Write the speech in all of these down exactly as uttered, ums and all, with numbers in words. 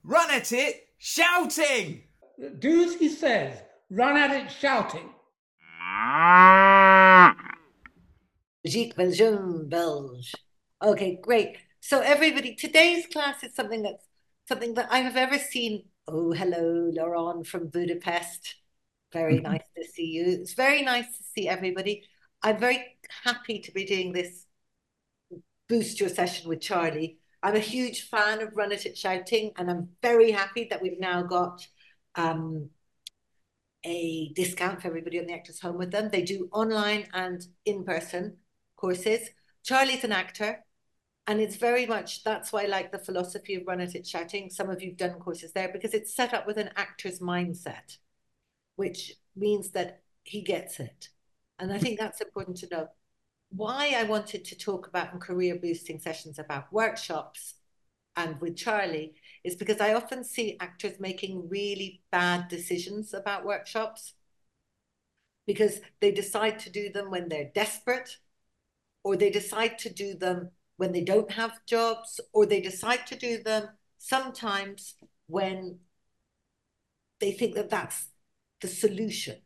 Run at it, shouting! Do as he says. Run at it shouting. Belgique, Belgium, Belge. Okay, great. So everybody, today's class is something that's something that I have ever seen. Oh, hello, Laurent from Budapest. Very nice to see you. It's very nice to see everybody. I'm very happy to be doing this Boost Your Session with Charlie. I'm a huge fan of Run It At Shouting, and I'm very happy that we've now got um, a discount for everybody on the Actors Home with them. They do online and in-person courses. Charlie's an actor, and it's very much, that's why I like the philosophy of Run It At Shouting. Some of you've done courses there because it's set up with an actor's mindset, which means that he gets it. And I think that's important to know. Why I wanted to talk about in career boosting sessions about workshops and with Charlie is because I often see actors making really bad decisions about workshops because they decide to do them when they're desperate, or they decide to do them when they don't have jobs, or they decide to do them sometimes when they think that that's the solution.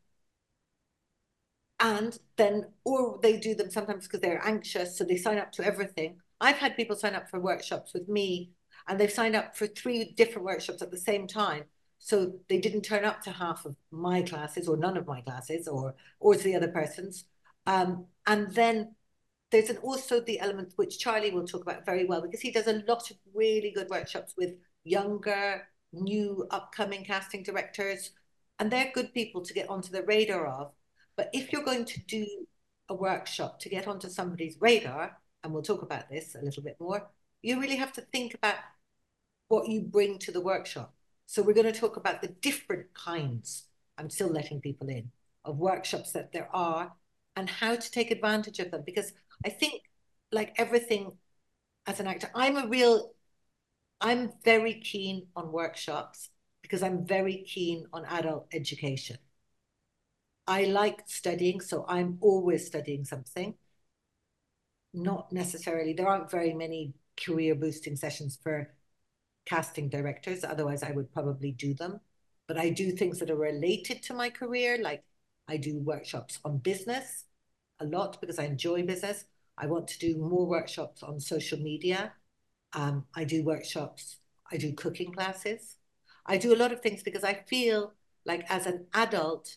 And then, or they do them sometimes because they're anxious, so they sign up to everything. I've had people sign up for workshops with me, and they've signed up for three different workshops at the same time. So they didn't turn up to half of my classes or none of my classes or, or to the other person's. Um, and then there's an, also the element which Charlie will talk about very well, because he does a lot of really good workshops with younger, new, upcoming casting directors. And they're good people to get onto the radar of. But if you're going to do a workshop to get onto somebody's radar, and we'll talk about this a little bit more, you really have to think about what you bring to the workshop. So we're going to talk about the different kinds, I'm still letting people in, of workshops that there are and how to take advantage of them. Because I think, like everything as an actor, I'm a real, I'm very keen on workshops because I'm very keen on adult education. I like studying, so I'm always studying something. Not necessarily, there aren't very many career boosting sessions for casting directors, otherwise I would probably do them. But I do things that are related to my career, like I do workshops on business a lot because I enjoy business. I want to do more workshops on social media. Um, I do workshops, I do cooking classes. I do a lot of things because I feel like as an adult,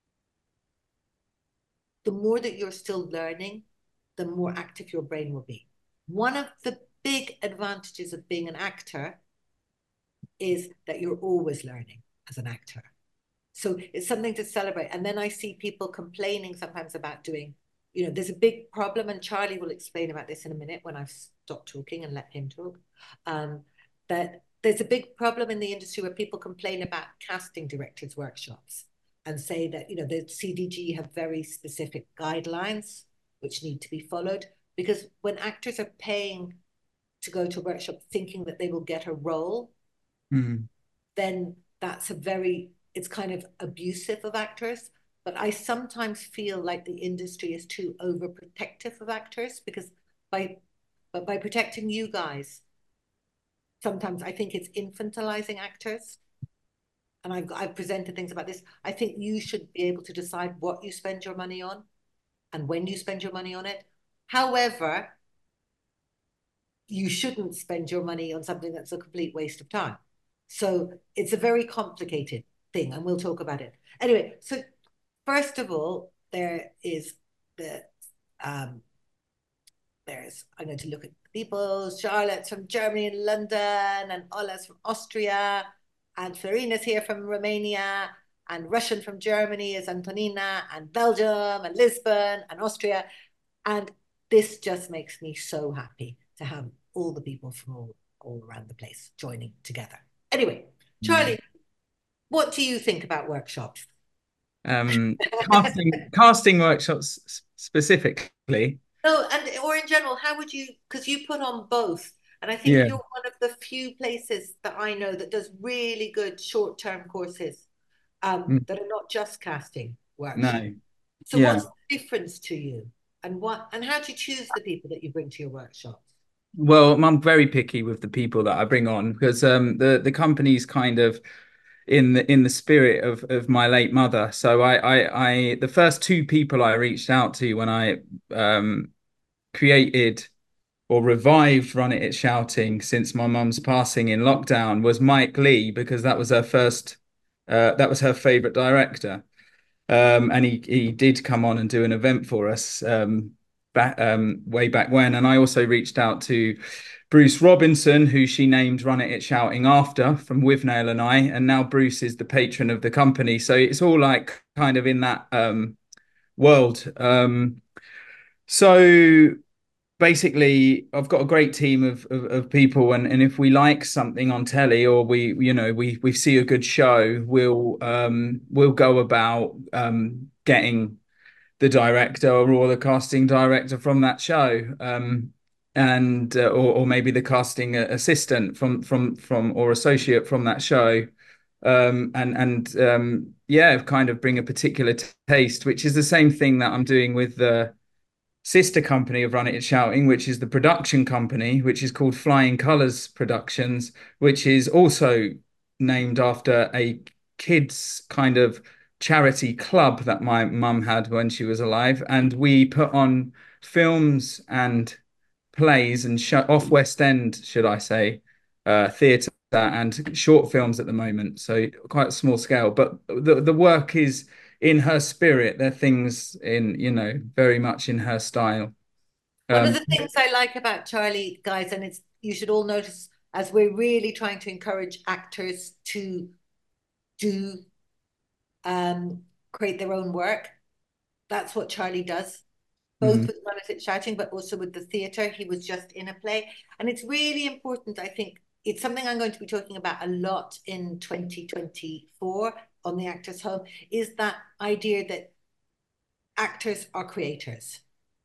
the more that you're still learning, the more active your brain will be. One of the big advantages of being an actor is that you're always learning as an actor. So it's something to celebrate. And then I see people complaining sometimes about doing, you know, there's a big problem, and Charlie will explain about this in a minute when I've stopped talking and let him talk, um, that there's a big problem in the industry where people complain about casting directors' workshops and say that, you know, the C D G have very specific guidelines which need to be followed, because when actors are paying to go to a workshop thinking that they will get a role, mm. then that's a very, it's kind of abusive of actors. But I sometimes feel like the industry is too overprotective of actors, because by, but by protecting you guys, sometimes I think it's infantilizing actors. And I've, I've presented things about this. I think you should be able to decide what you spend your money on and when you spend your money on it. However, you shouldn't spend your money on something that's a complete waste of time. So it's a very complicated thing, and we'll talk about it. Anyway, so first of all, there is the, um, there's, I'm going to look at people, Charlotte's from Germany and London, and Ola's from Austria, and Florina's here from Romania, and Russian from Germany is Antonina, and Belgium, and Lisbon, and Austria. And this just makes me so happy to have all the people from all, all around the place joining together. Anyway, Charlie, mm. what do you think about workshops? Um, casting, casting workshops specifically? No, and or in general, how would you, because you put on both, and I think yeah. you're one of the few places that I know that does really good short-term courses um, mm. that are not just casting workshops. No. So yeah. what's the difference to you? And what and how do you choose the people that you bring to your workshops? Well, I'm very picky with the people that I bring on because um, the the company's kind of in the in the spirit of of my late mother. So I I, I the first two people I reached out to when I um, created or revived Run It It's Shouting since my mum's passing in lockdown was Mike Lee, because that was her first uh, that was her favorite director. Um, and he he did come on and do an event for us um, back um, way back when. And I also reached out to Bruce Robinson, who she named Run It It's Shouting after, from Withnail and I. And now Bruce is the patron of the company, so it's all like kind of in that um, world. Um, so basically I've got a great team of, of, of people, and, and if we like something on telly, or we you know we we see a good show, we'll um we'll go about um getting the director or the casting director from that show, um and uh, or, or maybe the casting assistant from from from or associate from that show, um and and um yeah, kind of bring a particular taste, which is the same thing that I'm doing with the sister company of Run It It's Shouting, which is the production company, which is called Flying Colours Productions, which is also named after a kids kind of charity club that my mum had when she was alive. And we put on films and plays and show off West End, should I say, uh, theatre and short films at the moment. So quite small scale, but the the work is in her spirit. They're things in, you know, very much in her style. One of Um, the things I like about Charlie, guys, and it's you should all notice as we're really trying to encourage actors to do um, create their own work. That's what Charlie does, both mm, with Run It It's Shouting, but also with the theatre. He was just in a play. And it's really important, I think. It's something I'm going to be talking about a lot in twenty twenty-four on the Actors Home, is that idea that actors are creators.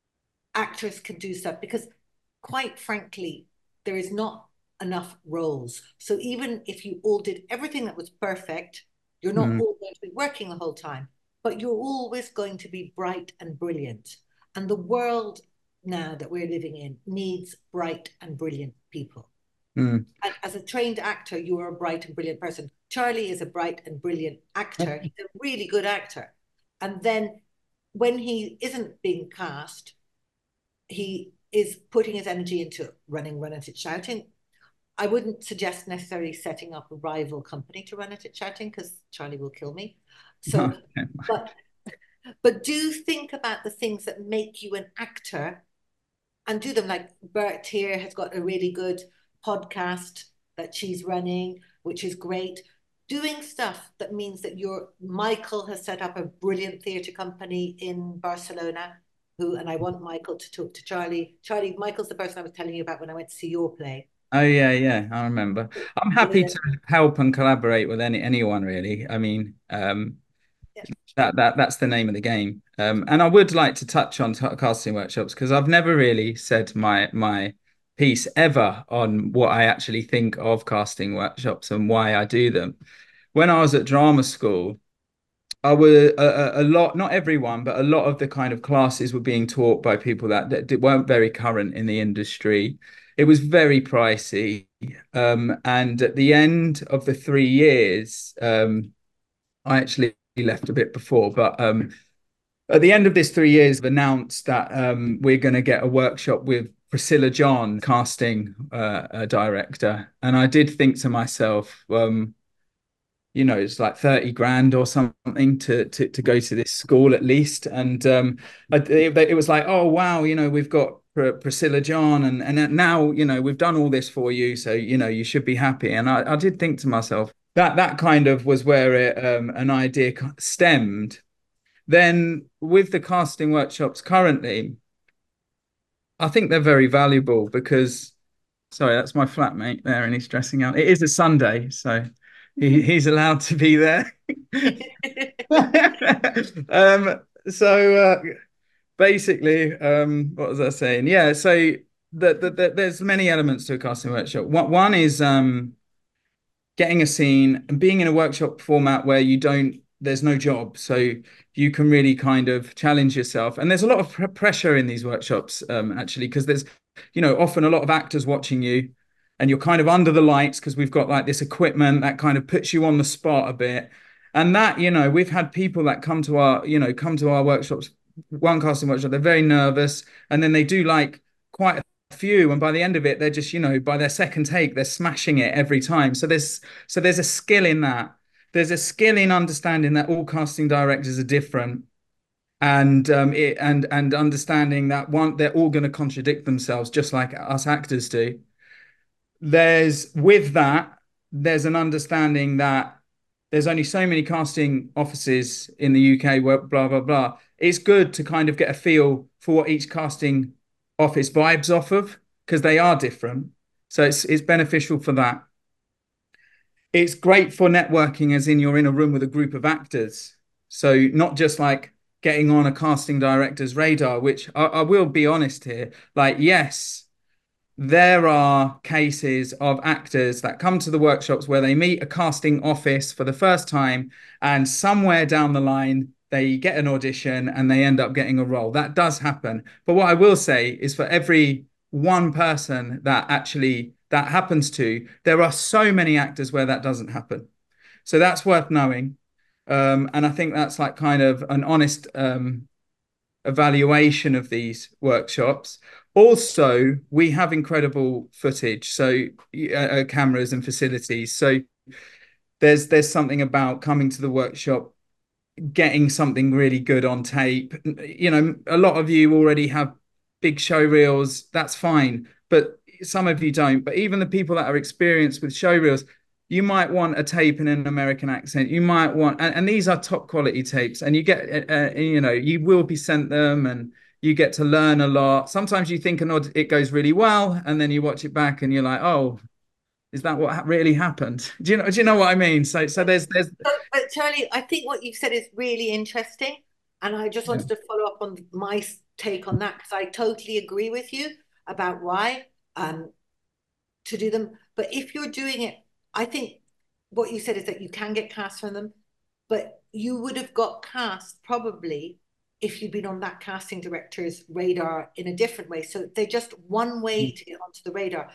Actors can do stuff because, quite frankly, there is not enough roles. So even if you all did everything that was perfect, you're not mm, all going to be working the whole time, but you're always going to be bright and brilliant. And the world now that we're living in needs bright and brilliant people. mm. And as a trained actor, you are a bright and brilliant person. Charlie is a bright and brilliant actor. He's a really good actor. And then when he isn't being cast, he is putting his energy into running Run It It's Shouting. I wouldn't suggest necessarily setting up a rival company to Run It It's Shouting, because Charlie will kill me. So, but but do think about the things that make you an actor and do them. Like Bert here has got a really good podcast that she's running, which is great. Doing stuff that means that your Michael has set up a brilliant theatre company in Barcelona. Who, and I want Michael to talk to Charlie. Charlie, Michael's the person I was telling you about when I went to see your play. Oh yeah, yeah, I remember. I'm happy Brilliant. to help and collaborate with any anyone really. I mean, um, Yeah. that that that's the name of the game. Um, and I would like to touch on t casting workshops, because I've never really said my my piece ever on what I actually think of casting workshops and why I do them. When I was at drama school, I were a, a lot, not everyone, but a lot of the kind of classes were being taught by people that, that weren't very current in the industry. It was very pricey. Um, and at the end of the three years, um, I actually left a bit before, but um, at the end of this three years, I've announced that um, we're going to get a workshop with Priscilla John, casting uh, a director. And I did think to myself, um, you know, it's like thirty grand or something to to to go to this school at least. And um, I, it, it was like, oh wow, you know, we've got Pr Priscilla John, and and now, you know, we've done all this for you, so you know you should be happy. And I, I did think to myself that that kind of was where it, um, an idea stemmed. Then with the casting workshops currently, I think they're very valuable because, sorry, that's my flatmate there, and he's dressing out. It is a Sunday, so he, he's allowed to be there. um, so uh, basically, um, what was I saying? Yeah, so the, the, the, there's many elements to a casting workshop. One, one is um, getting a scene and being in a workshop format where you don't there's no job. So you can really kind of challenge yourself. And there's a lot of pr pressure in these workshops, um, actually, because there's, you know, often a lot of actors watching you and you're kind of under the lights because we've got like this equipment that kind of puts you on the spot a bit. And that, you know, we've had people that come to our, you know, come to our workshops, one casting workshop, they're very nervous and then they do like quite a few. And by the end of it, they're just, you know, by their second take, they're smashing it every time. So there's, so there's a skill in that. There's a skill in understanding that all casting directors are different, and um, it, and and understanding that one they're all going to contradict themselves just like us actors do. There's with that, there's an understanding that there's only so many casting offices in the U K where blah blah blah. It's good to kind of get a feel for what each casting office vibes off of because they are different. So it's it's beneficial for that. It's great for networking, as in you're in a room with a group of actors. So not just like getting on a casting director's radar, which I, I will be honest here, like, yes, there are cases of actors that come to the workshops where they meet a casting office for the first time and somewhere down the line, they get an audition and they end up getting a role. That does happen. But what I will say is for every one person that actually that happens to, there are so many actors where that doesn't happen. So that's worth knowing. Um, and I think that's like kind of an honest um, evaluation of these workshops. Also, we have incredible footage, so uh, cameras and facilities. So there's there's something about coming to the workshop, getting something really good on tape. You know, a lot of you already have big show reels. That's fine, but some of you don't. But even the people that are experienced with show reels, you might want a tape in an American accent. You might want, and, and these are top quality tapes, and you get, uh, you know, you will be sent them, and you get to learn a lot. Sometimes you think an odd, it goes really well, and then you watch it back, and you're like, oh, is that what really happened? Do you know? Do you know what I mean? So, so there's, there's. But, but Charlie, I think what you've said is really interesting, and I just wanted yeah. to follow up on my take on that because I totally agree with you about why um to do them. But if you're doing it, I think what you said is that you can get cast from them, but you would have got cast probably if you'd been on that casting director's radar in a different way. So they're just one way to get onto the radar.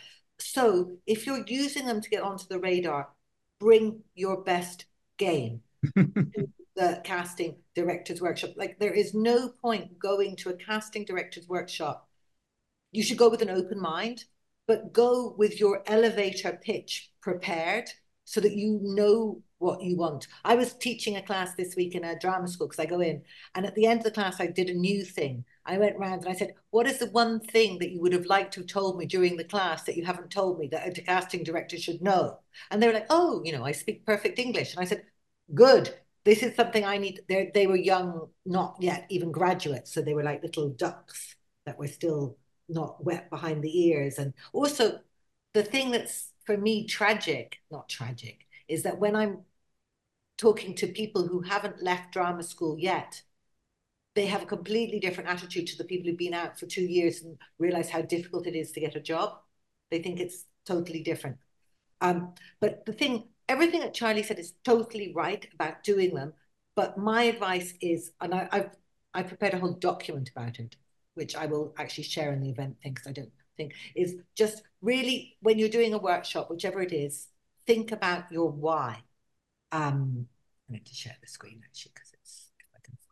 So if you're using them to get onto the radar, bring your best game to the casting director's workshop. Like there is no point going to a casting director's workshop. You should go with an open mind, but go with your elevator pitch prepared so that you know what you want. I was teaching a class this week in a drama school because I go in, and at the end of the class, I did a new thing. I went around and I said, what is the one thing that you would have liked to have told me during the class that you haven't told me that a casting director should know? And they were like, oh, you know, I speak perfect English. And I said, good. This is something I need. They're, they were young, not yet even graduates. So they were like little ducks that were still not wet behind the ears. And also the thing that's for me tragic, not tragic, is that when I'm talking to people who haven't left drama school yet, they have a completely different attitude to the people who've been out for two years and realize how difficult it is to get a job. They think it's totally different. Um, but the thing, everything that Charlie said is totally right about doing them. But my advice is, and I, I've I prepared a whole document about it, which I will actually share in the event thing, because I don't think, is just really, when you're doing a workshop, whichever it is, think about your why. Um, I need to share the screen actually, because it's, if I can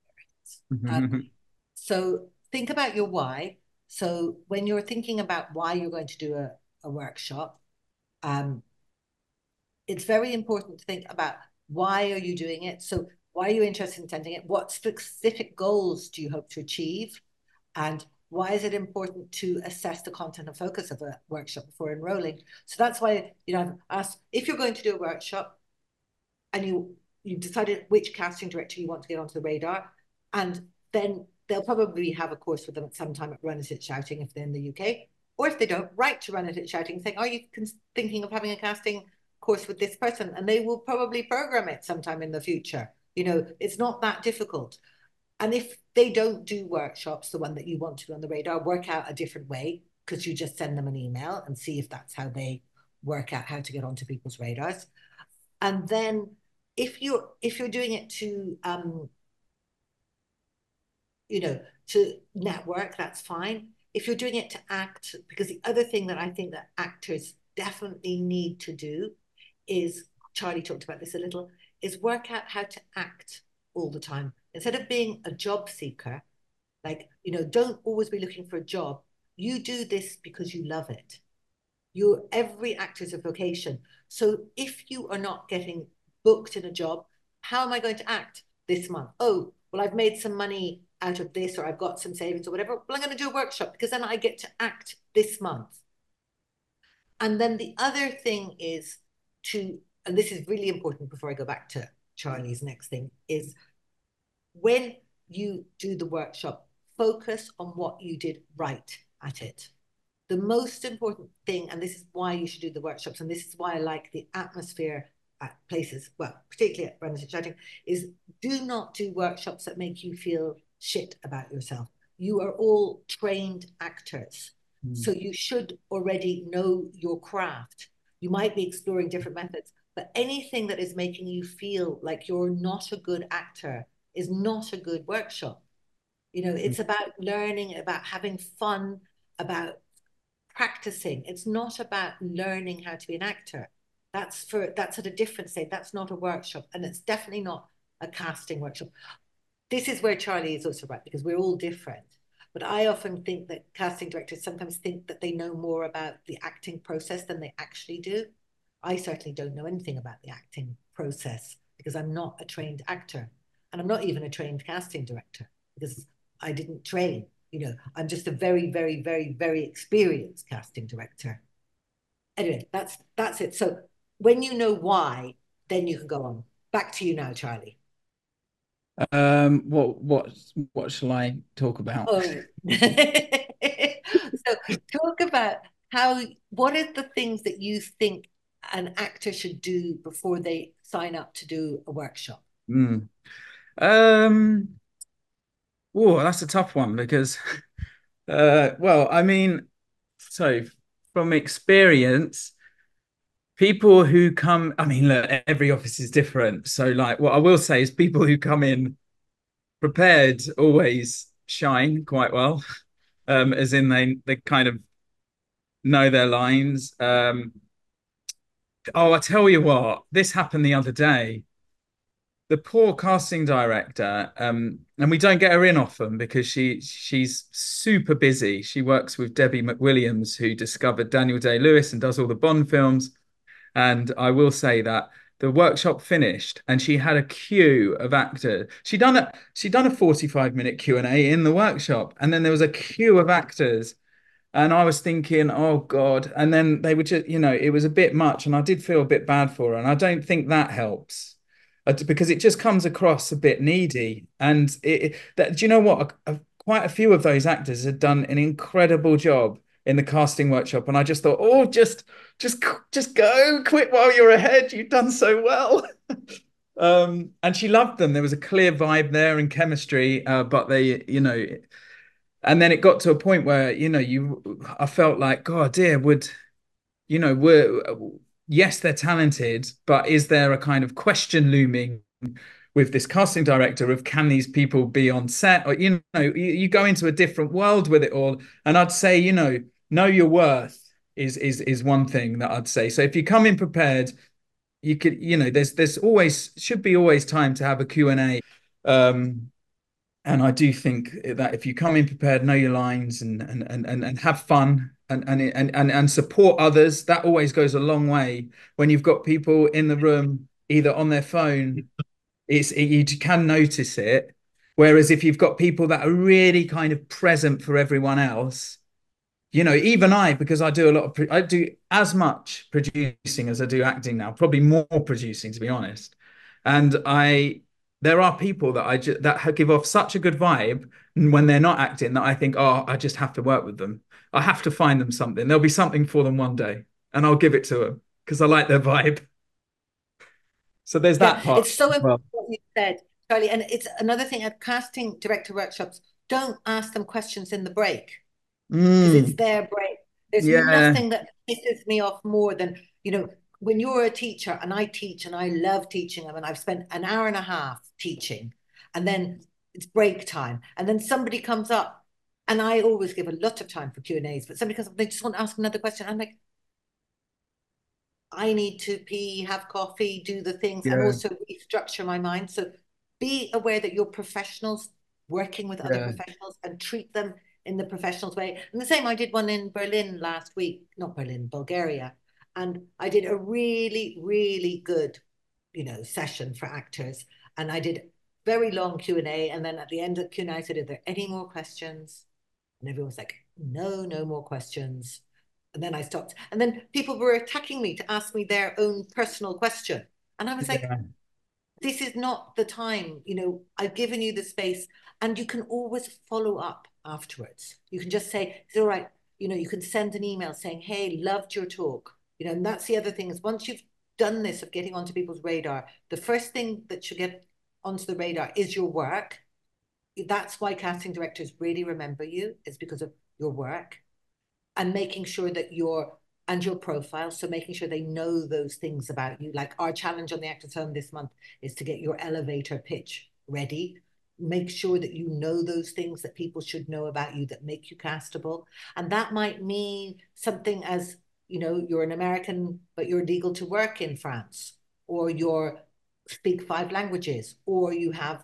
find where it is. Um, so think about your why. So when you're thinking about why you're going to do a, a workshop, um, it's very important to think about why are you doing it? So why are you interested in attending it? What specific goals do you hope to achieve? And why is it important to assess the content and focus of a workshop before enrolling? So that's why, you know, I've asked, if you're going to do a workshop and you, you've decided which casting director you want to get onto the radar, and then they'll probably have a course with them at some time at Run It It Shouting if they're in the U K. Or if they don't, write to Run It It Shouting saying, are you thinking of having a casting course with this person? And they will probably program it sometime in the future. You know, it's not that difficult. And if they don't do workshops, the one that you want to be on the radar, work out a different way, because you just send them an email and see if that's how they work out how to get onto people's radars. And then if you're if you're doing it to um, you know, to network, that's fine. If you're doing it to act, because the other thing that I think that actors definitely need to do is, Charlie talked about this a little, is work out how to act all the time. Instead of being a job seeker, like, you know, don't always be looking for a job. You do this because you love it. You're, every actor is a vocation. So if you are not getting booked in a job, how am I going to act this month? Oh, well, I've made some money out of this, or I've got some savings or whatever. Well, I'm going to do a workshop because then I get to act this month. And then the other thing is to, and this is really important before I go back to Charlie's next thing, is when you do the workshop, focus on what you did right at it. The most important thing, and this is why you should do the workshops, and this is why I like the atmosphere at places, well, particularly at Runners at Shouting, is do not do workshops that make you feel shit about yourself. You are all trained actors. Mm. So you should already know your craft. You might be exploring different methods, but anything that is making you feel like you're not a good actor is not a good workshop. You know, it's about learning, about having fun, about practicing. It's not about learning how to be an actor. That's for that's at a different stage. That's not a workshop, and it's definitely not a casting workshop. This is where Charlie is also right, because we're all different. But I often think that casting directors sometimes think that they know more about the acting process than they actually do. I certainly don't know anything about the acting process because I'm not a trained actor, and I'm not even a trained casting director because I didn't train. You know, I'm just a very, very, very, very experienced casting director. Anyway, that's that's it. So when you know why, then you can go on. Back to you now, Charlie. Um, what what what shall I talk about? Oh. So talk about how, what are the things that you think an actor should do before they sign up to do a workshop? Mm. Um, oh, that's a tough one because, uh, well, I mean, so from experience, people who come, I mean, look, every office is different. So, like, what I will say is people who come in prepared always shine quite well, um, as in they they kind of know their lines. Um, oh, I tell you what, this happened the other day. The poor casting director, um, and we don't get her in often because she she's super busy. She works with Debbie McWilliams, who discovered Daniel Day-Lewis and does all the Bond films. And I will say that the workshop finished and she had a queue of actors. She done a she done a forty-five minute Q and A in the workshop, and then there was a queue of actors. And I was thinking, oh God. And then they were just, you know, it was a bit much, and I did feel a bit bad for her. And I don't think that helps. Because it just comes across a bit needy. And it, that, do you know what? A, a, quite a few of those actors had done an incredible job in the casting workshop, and I just thought, oh, just, just, just go, quit while you're ahead. You've done so well. um, and she loved them. There was a clear vibe there and chemistry, uh, but they, you know, and then it got to a point where, you know, you, I felt like, God, dear, would, you know, we're. Yes, they're talented, but is there a kind of question looming with this casting director of can these people be on set? Or, you know, you, you go into a different world with it all. And I'd say, you know, know your worth is is is one thing that I'd say. So if you come in prepared, you could, you know, there's there's always should be always time to have a Q and A. Um, and I do think that if you come in prepared, know your lines and and and and have fun. And, and and and support others, that always goes a long way. When you've got people in the room either on their phone, it's it, you can notice it. Whereas if you've got people that are really kind of present for everyone else, you know, even I, because I do a lot of I do as much producing as I do acting now, probably more producing to be honest. And I there are people that I just that give off such a good vibe when they're not acting that I think, oh, I just have to work with them. I have to find them something. There'll be something for them one day, and I'll give it to them because I like their vibe. So there's yeah, that part. It's so important what you said, Charlie. And it's another thing at casting director workshops, don't ask them questions in the break because mm. it's their break. There's yeah. nothing that pisses me off more than, you know, when you're a teacher, and I teach and I love teaching them, and I've spent an hour and a half teaching, and then it's break time, and then somebody comes up, and I always give a lot of time for Q and A's, but somebody comes up, they just want to ask another question. I'm like, I need to pee, have coffee, do the things, and Yeah. also restructure my mind. So be aware that you're professionals working with other Yeah. professionals, and treat them in the professionals way. And the same, I did one in Berlin last week, not Berlin, Bulgaria. And I did a really, really good, you know, session for actors. And I did very long Q and A. And then at the end of Q and A, I said, are there any more questions? And everyone was like, no, no more questions. And then I stopped. And then people were attacking me to ask me their own personal question. And I was like, Yeah. this is not the time. You know, I've given you the space, and you can always follow up afterwards. You can just say, it's all right. You know, you can send an email saying, hey, loved your talk. You know, and that's the other thing, is once you've done this of getting onto people's radar, the first thing that should get onto the radar is your work. That's why casting directors really remember you, is because of your work, and making sure that you're, and your profile. So making sure they know those things about you. Like our challenge on the Actors Home this month is to get your elevator pitch ready. Make sure that you know those things that people should know about you that make you castable. And that might mean something as, you know, you're an American, but you're legal to work in France, or you're speak five languages, or you have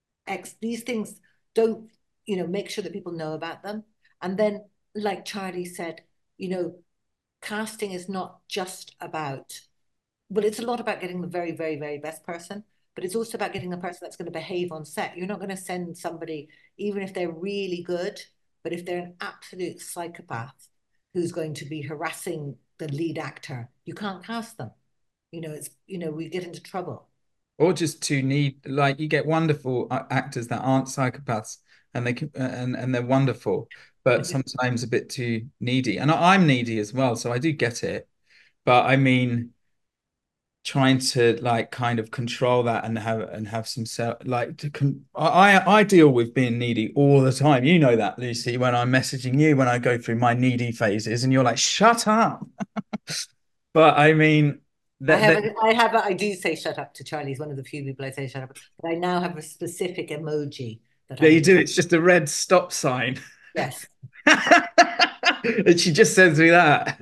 X. These things don't, you know, make sure that people know about them. And then, like Charlie said, you know, casting is not just about, well, it's a lot about getting the very, very, very best person, but it's also about getting the person that's going to behave on set. You're not going to send somebody, even if they're really good, but if they're an absolute psychopath who's going to be harassing the lead actor, you can't cast them. You know, it's, you know, we get into trouble. Or just too need, like you get wonderful uh, actors that aren't psychopaths, and they can, uh, and and they're wonderful, but sometimes a bit too needy. And I, I'm needy as well, so I do get it. But I mean, trying to like kind of control that and have and have some self, like to con I I deal with being needy all the time. You know that, Lucy, when I'm messaging you when I go through my needy phases, and you're like, shut up. But I mean, I that have, that a, I have, a, I do say shut up to Charlie. He's one of the few people I say shut up, but I now have a specific emoji that yeah, I you do. use. It's just a red stop sign. Yes. And she just sends me that.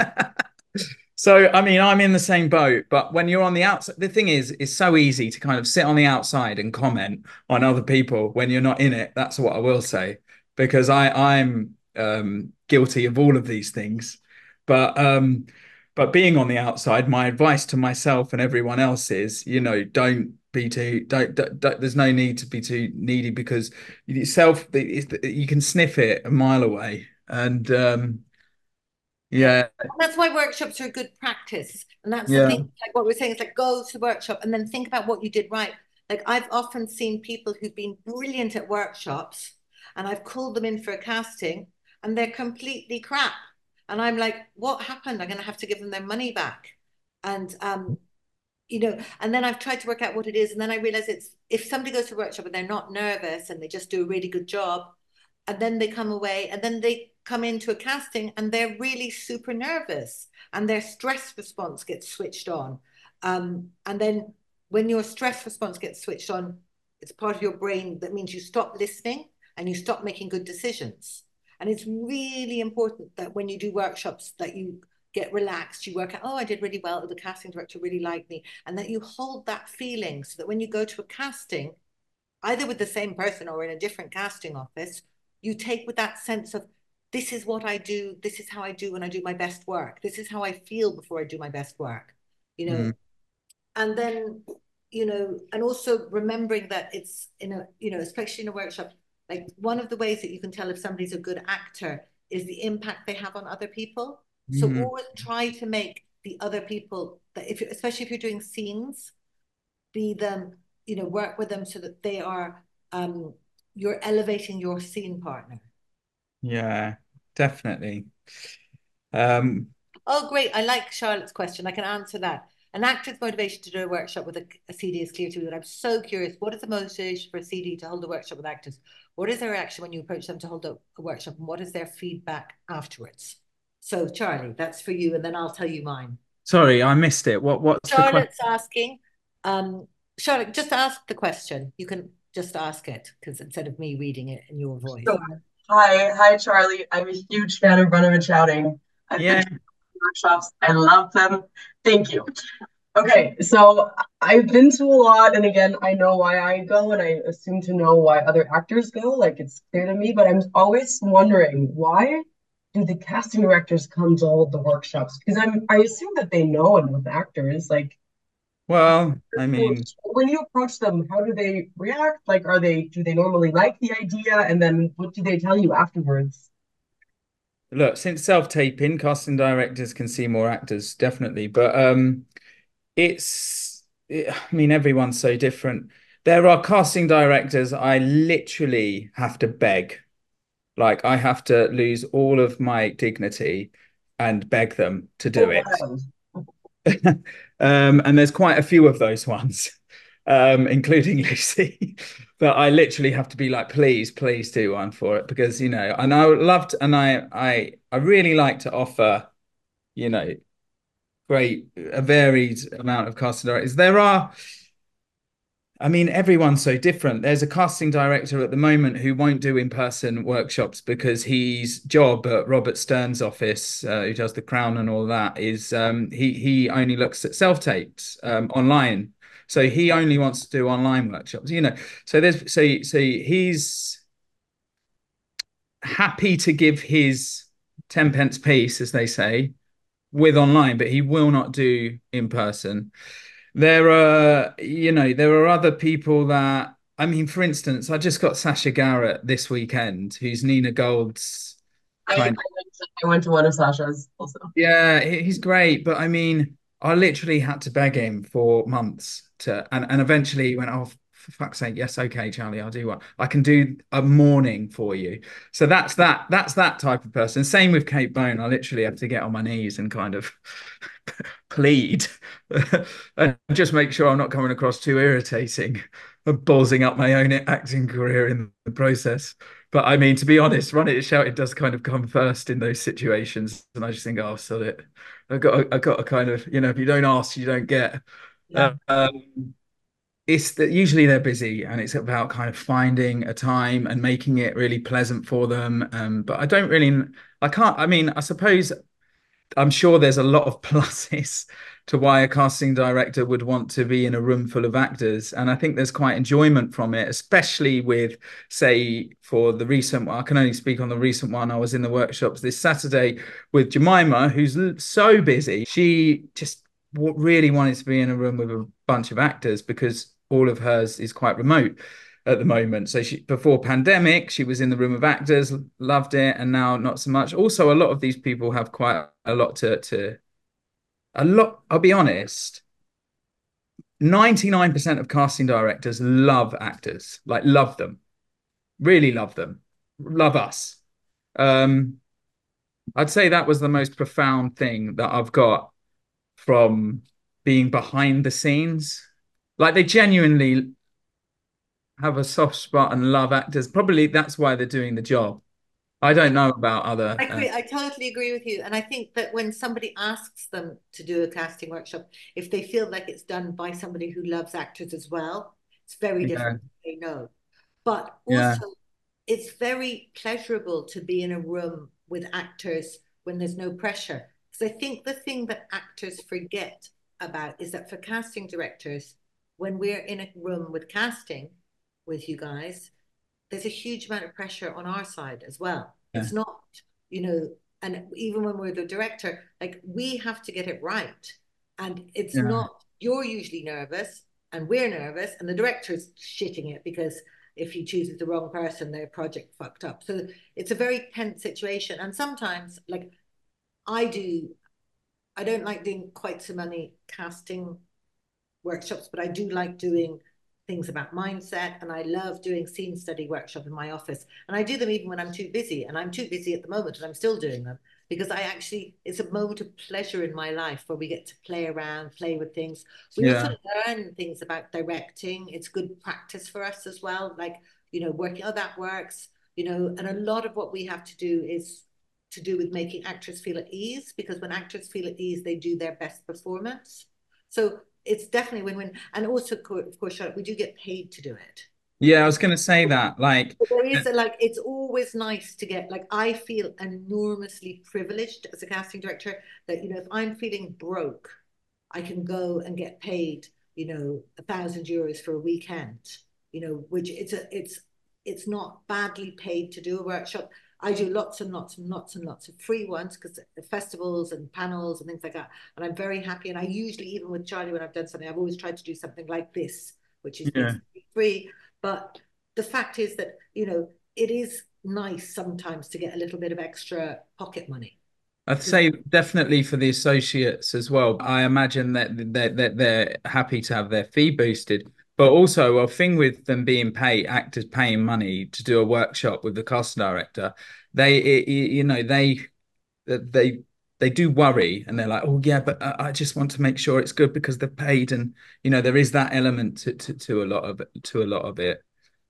So, I mean, I'm in the same boat, but when you're on the outside, the thing is, it's so easy to kind of sit on the outside and comment on other people when you're not in it. That's what I will say, because I, I'm um, guilty of all of these things. But um, but being on the outside, my advice to myself and everyone else is, you know, don't be too, don't, don't, don't there's no need to be too needy, because yourself, you can sniff it a mile away. And um, Yeah. yeah, That's why workshops are good practice. And that's the yeah. thing, like what we're saying, is like go to the workshop and then think about what you did right. Like I've often seen people who've been brilliant at workshops, and I've called them in for a casting, and they're completely crap. And I'm like, what happened? I'm going to have to give them their money back. And um, you know, and then I've tried to work out what it is. And then I realize it's, if somebody goes to a workshop and they're not nervous and they just do a really good job, and then they come away and then they come into a casting and they're really super nervous, and their stress response gets switched on. Um, and then when your stress response gets switched on, it's part of your brain that means you stop listening and you stop making good decisions. And it's really important that when you do workshops that you get relaxed, you work out, oh, I did really well, the casting director really liked me, and that you hold that feeling so that when you go to a casting, either with the same person or in a different casting office, you take with that sense of, this is what I do, this is how I do when I do my best work, this is how I feel before I do my best work, you know. Mm. And then, you know, and also remembering that it's in a, you know, especially in a workshop, like one of the ways that you can tell if somebody's a good actor is the impact they have on other people. So Mm. always try to make the other people, that if, especially if you're doing scenes, be them, you know, work with them so that they are, um, you're elevating your scene partner. Yeah, definitely. Um, Oh, great. I like Charlotte's question. I can answer that. An actor's motivation to do a workshop with a, a C D is clear to me, but I'm so curious. What is the motivation for a C D to hold a workshop with actors? What is their reaction when you approach them to hold a, a workshop? And what is their feedback afterwards? So, Charlie, that's for you. And then I'll tell you mine. Sorry, I missed it. What what's the question? Charlotte's asking, um, Charlotte, just ask the question. You can just ask it because instead of me reading it in your voice. Sure. Hi, hi, Charlie. I'm a huge fan of Running and Shouting. I've been Yeah. to workshops. I love them. Thank you. Okay, so I've been to a lot, and again, I know why I go, and I assume to know why other actors go. Like it's clear to me, but I'm always wondering why do the casting directors come to all the workshops? Because I'm I assume that they know enough actors. Like Well, I mean, when you approach them, how do they react? Like, are they do they normally like the idea, and then what do they tell you afterwards? look, since self-taping, casting directors can see more actors, definitely. But um, it's, it, I mean, everyone's so different. There are casting directors I literally have to beg. Like, I have to lose all of my dignity and beg them to Oh, do it. wow. Um, and there's quite a few of those ones, um, including Lucy. But I literally have to be like, please, please do one for it because you know, and I would love to, and I, I, I really like to offer, you know, great, a varied amount of casting directors. There are, I mean, everyone's so different. There's a casting director at the moment who won't do in-person workshops because his job at Robert Stern's office, uh, who does The Crown and all that, is um, he he only looks at self-tapes um, online. So he only wants to do online workshops, you know. So there's so so he's happy to give his ten pence piece, as they say, with online, but he will not do in person. There are, you know, there are other people that, I mean, for instance, I just got Sasha Garrett this weekend, who's Nina Gold's I, I kind went to, I went to one of Sasha's also. yeah, he- he's great, but I mean, I literally had to beg him for months to, and, and eventually he went, oh, for fuck's sake, yes, okay, Charlie, I'll do what I can do a morning for you. So that's that, that's that type of person. Same with Kate Bone. I literally have to get on my knees and kind of plead and just make sure I'm not coming across too irritating and ballsing up my own acting career in the process. But I mean, to be honest, Run It Shout It does kind of come first in those situations, and I just think, oh, sod it. I got, I got a kind of, you know, if you don't ask, you don't get. Yeah. Um, it's that usually they're busy, and it's about kind of finding a time and making it really pleasant for them. Um, but I don't really, I can't. I mean, I suppose I'm sure there's a lot of pluses to why a casting director would want to be in a room full of actors. And I think there's quite enjoyment from it, especially with, say, for the recent one. I can only speak on the recent one. I was in the workshops this Saturday with Jemima, who's so busy. She just really wanted to be in a room with a bunch of actors because all of hers is quite remote at the moment. So she, before pandemic, she was in the room of actors, loved it, and now not so much. Also, a lot of these people have quite a lot to to a lot. I'll be honest. ninety-nine percent of casting directors love actors, like love them, really love them, love us. Um, I'd say that was the most profound thing that I've got from being behind the scenes. Like they genuinely have a soft spot and love actors. Probably that's why they're doing the job. I don't know about other. I Uh, agree. I totally agree with you. And I think that when somebody asks them to do a casting workshop, if they feel like it's done by somebody who loves actors as well, it's very yeah, different. They know. But yeah, also, it's very pleasurable to be in a room with actors when there's no pressure. Because I think the thing that actors forget about is that for casting directors, when we're in a room with casting with you guys, there's a huge amount of pressure on our side as well. yeah, It's not, you know, and even when we're the director, like we have to get it right. And it's yeah, not, you're usually nervous and we're nervous, and the director's shitting it because if he chooses the wrong person, their project fucked up. So it's a very tense situation. And sometimes, like I do, I don't like doing quite so many casting workshops, but I do like doing things about mindset, and I love doing scene study workshop in my office, and I do them even when I'm too busy, and I'm too busy at the moment and I'm still doing them because I actually, it's a moment of pleasure in my life where we get to play around, play with things. We also yeah, learn things about directing. It's good practice for us as well, like, you know, working, oh, that works, you know. And a lot of what we have to do is to do with making actors feel at ease, because when actors feel at ease, they do their best performance. So it's definitely win-win. And also, of course, Charlotte, we do get paid to do it. Yeah, I was going to say that. Like, but there is a, like, it's always nice to get, like, I feel enormously privileged as a casting director that, you know, if I'm feeling broke, I can go and get paid, you know, a thousand euros for a weekend, you know, which it's a, it's, it's not badly paid to do a workshop. I do lots and lots and lots and lots of free ones because festivals and panels and things like that. And I'm very happy. And I usually, even with Charlie, when I've done something, I've always tried to do something like this, which is yeah. free. But the fact is that, you know, it is nice sometimes to get a little bit of extra pocket money. I'd say definitely for the associates as well. I imagine that they're, they're, they're happy to have their fee boosted. But also a thing with them being paid, actors paying money to do a workshop with the casting director, they, it, you know, they, they, they do worry, and they're like, oh yeah, but I just want to make sure it's good because they're paid, and you know, there is that element to to, to a lot of it, to a lot of it.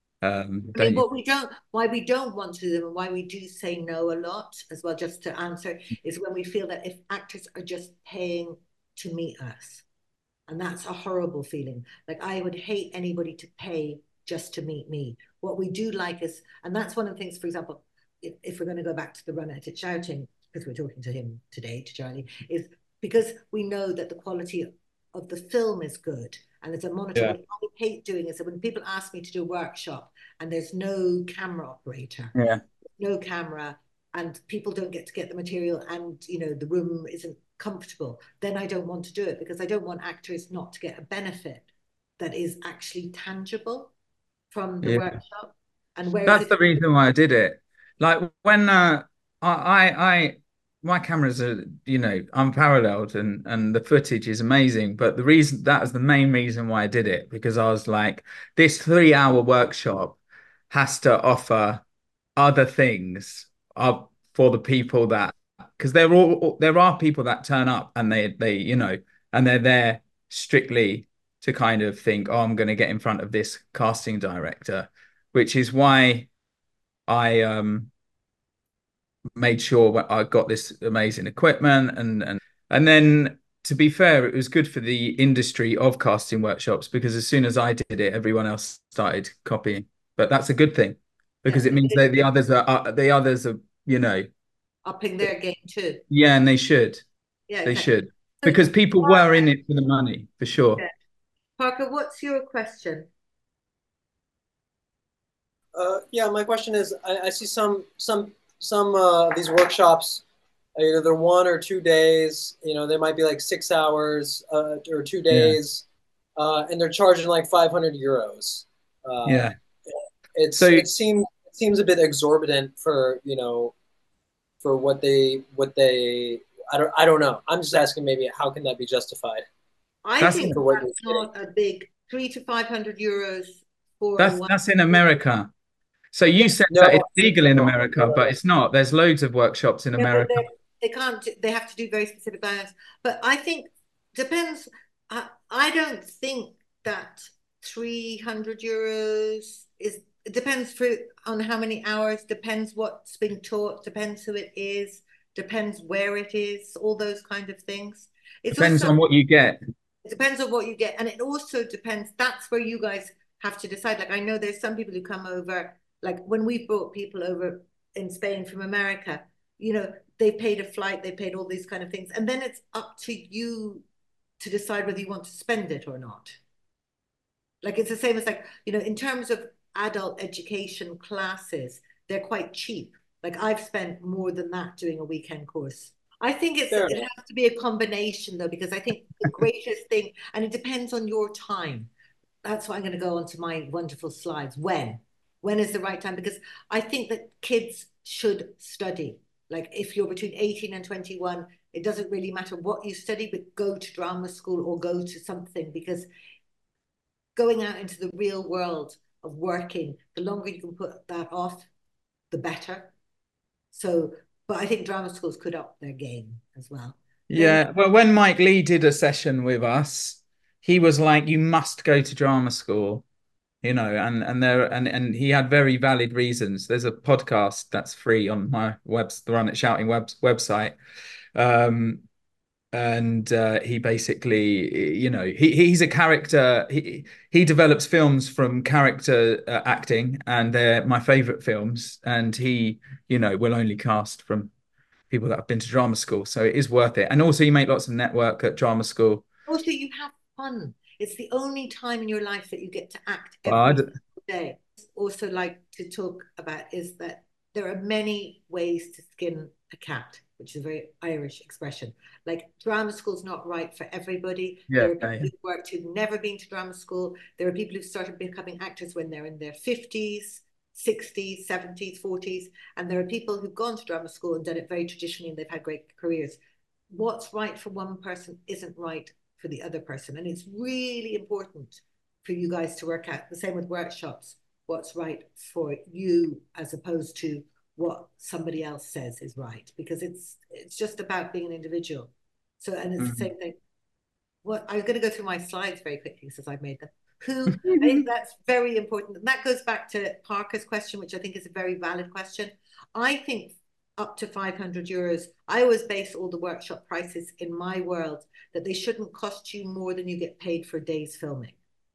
Um, I mean, what we don't, why we don't want to do them, and why we do say no a lot as well, just to answer, is when we feel that if actors are just paying to meet us. And that's a horrible feeling. Like, I would hate anybody to pay just to meet me. What we do like is, and that's one of the things, for example, if, if we're going to go back to the Run At It Shouting, because we're talking to him today, to Charlie, is because we know that the quality of the film is good. And there's a monitor. Yeah. What I hate doing is that when people ask me to do a workshop and there's no camera operator, yeah. no camera, and people don't get to get the material, and, you know, the room isn't comfortable, then I don't want to do it, because I don't want actors not to get a benefit that is actually tangible from the yeah. workshop. And where that's the reason why I did it. Like when uh, I, I, I, my cameras are, you know, unparalleled, and and the footage is amazing. But the reason, that was the main reason why I did it, because I was like, this three-hour workshop has to offer other things up for the people that, because there all there are people that turn up and they they you know, and they're there strictly to kind of think, oh, I'm going to get in front of this casting director, which is why I um made sure I got this amazing equipment, and and and then, to be fair, it was good for the industry of casting workshops, because as soon as I did it, everyone else started copying. But that's a good thing, because yeah, it means that the others are uh, the others are, you know, upping their game too. Yeah, and they should. Yeah, they exactly. should, because people were in it for the money, for sure. Yeah. Parker, what's your question? Uh, yeah, my question is, I, I see some some some uh, these workshops, either they're one or two days. You know, they might be like six hours uh, or two days, yeah. uh, and they're charging like five hundred euros. Uh, yeah, it's so, it seems it seems a bit exorbitant for, you know, for what they what they. I don't I don't know. I'm just asking, maybe how can that be justified? I that's think for that's not a big three to five hundred euros for. That's that's in America. So you yeah. said no, that it's legal in America, but it's not. There's loads of workshops in yeah, America. They can't. They have to do very specific guidelines. But I think depends. I, I don't think that three hundred euros is. It depends for on how many hours. Depends what's being taught. Depends who it is. Depends where it is. All those kind of things. It depends also, on what you get. It depends on what you get, and it also depends. That's where you guys have to decide. Like, I know there's some people who come over. Like when we brought people over in Spain from America, you know, they paid a flight, they paid all these kind of things. And then it's up to you to decide whether you want to spend it or not. Like, it's the same as, like, you know, in terms of adult education classes, they're quite cheap. Like, I've spent more than that doing a weekend course. I think it's, sure. it has to be a combination, though, because I think the greatest thing, and it depends on your time. That's why I'm going to go on to my wonderful slides. When? When is the right time? Because I think that kids should study. Like, if you're between eighteen and twenty-one, it doesn't really matter what you study, but go to drama school or go to something, because going out into the real world of working, the longer you can put that off, the better. So, but I think drama schools could up their game as well. Yeah. Then, well, when Mike Lee did a session with us, he was like, you must go to drama school. you know, and and there and and he had very valid reasons. There's a podcast that's free on my web, the Run It Shouting web, website. Um, and uh, he basically, you know, he he's a character. He he develops films from character uh, acting, and they're my favorite films. And he, you know, will only cast from people that have been to drama school, so it is worth it. And also, you make lots of network at drama school. Also, you have fun. It's the only time in your life that you get to act But every I'd, single day. Also, like to talk about is that there are many ways to skin a cat, which is a very Irish expression. Like drama school's not right for everybody. yeah, There are people yeah. who've worked who've never been to drama school. There are people who've started becoming actors when they're in their fifties, sixties, seventies, forties. And there are people who've gone to drama school and done it very traditionally and they've had great careers. What's right for one person isn't right for the other person. And it's really important for you guys to work out the same with workshops, what's right for you as opposed to what somebody else says is right, because it's it's just about being an individual. So, and it's mm-hmm. the same thing. What I'm going to go through my slides very quickly since I've made them. Who, I think that's very important. And that goes back to Parker's question, which I think is a very valid question. I think up to five hundred euros. I always base all the workshop prices in my world that they shouldn't cost you more than you get paid for days filming.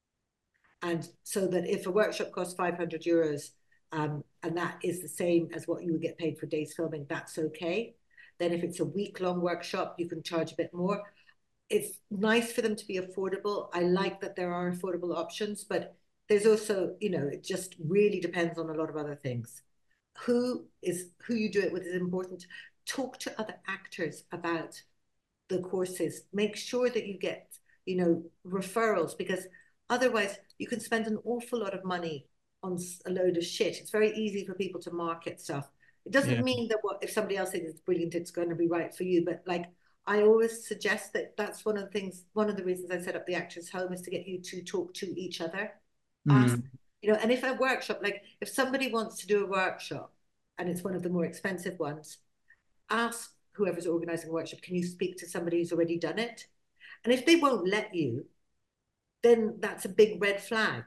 And so that if a workshop costs five hundred euros, um, and that is the same as what you would get paid for days filming, that's okay. Then if it's a week-long workshop, you can charge a bit more. It's nice for them to be affordable. I like that there are affordable options, but there's also, you know, it just really depends on a lot of other things. Who is who you do it with is important. Talk to other actors about the courses. Make sure that you get, you know, referrals, because otherwise you can spend an awful lot of money on a load of shit. It's very easy for people to market stuff. It doesn't yeah. mean that what if somebody else thinks it's brilliant, it's going to be right for you. But like, I always suggest that that's one of the things, one of the reasons I set up the Actors Home is to get you to talk to each other. Mm. Ask, you know, and if a workshop, like if somebody wants to do a workshop and it's one of the more expensive ones, ask whoever's organizing a workshop, can you speak to somebody who's already done it? And if they won't let you, then that's a big red flag.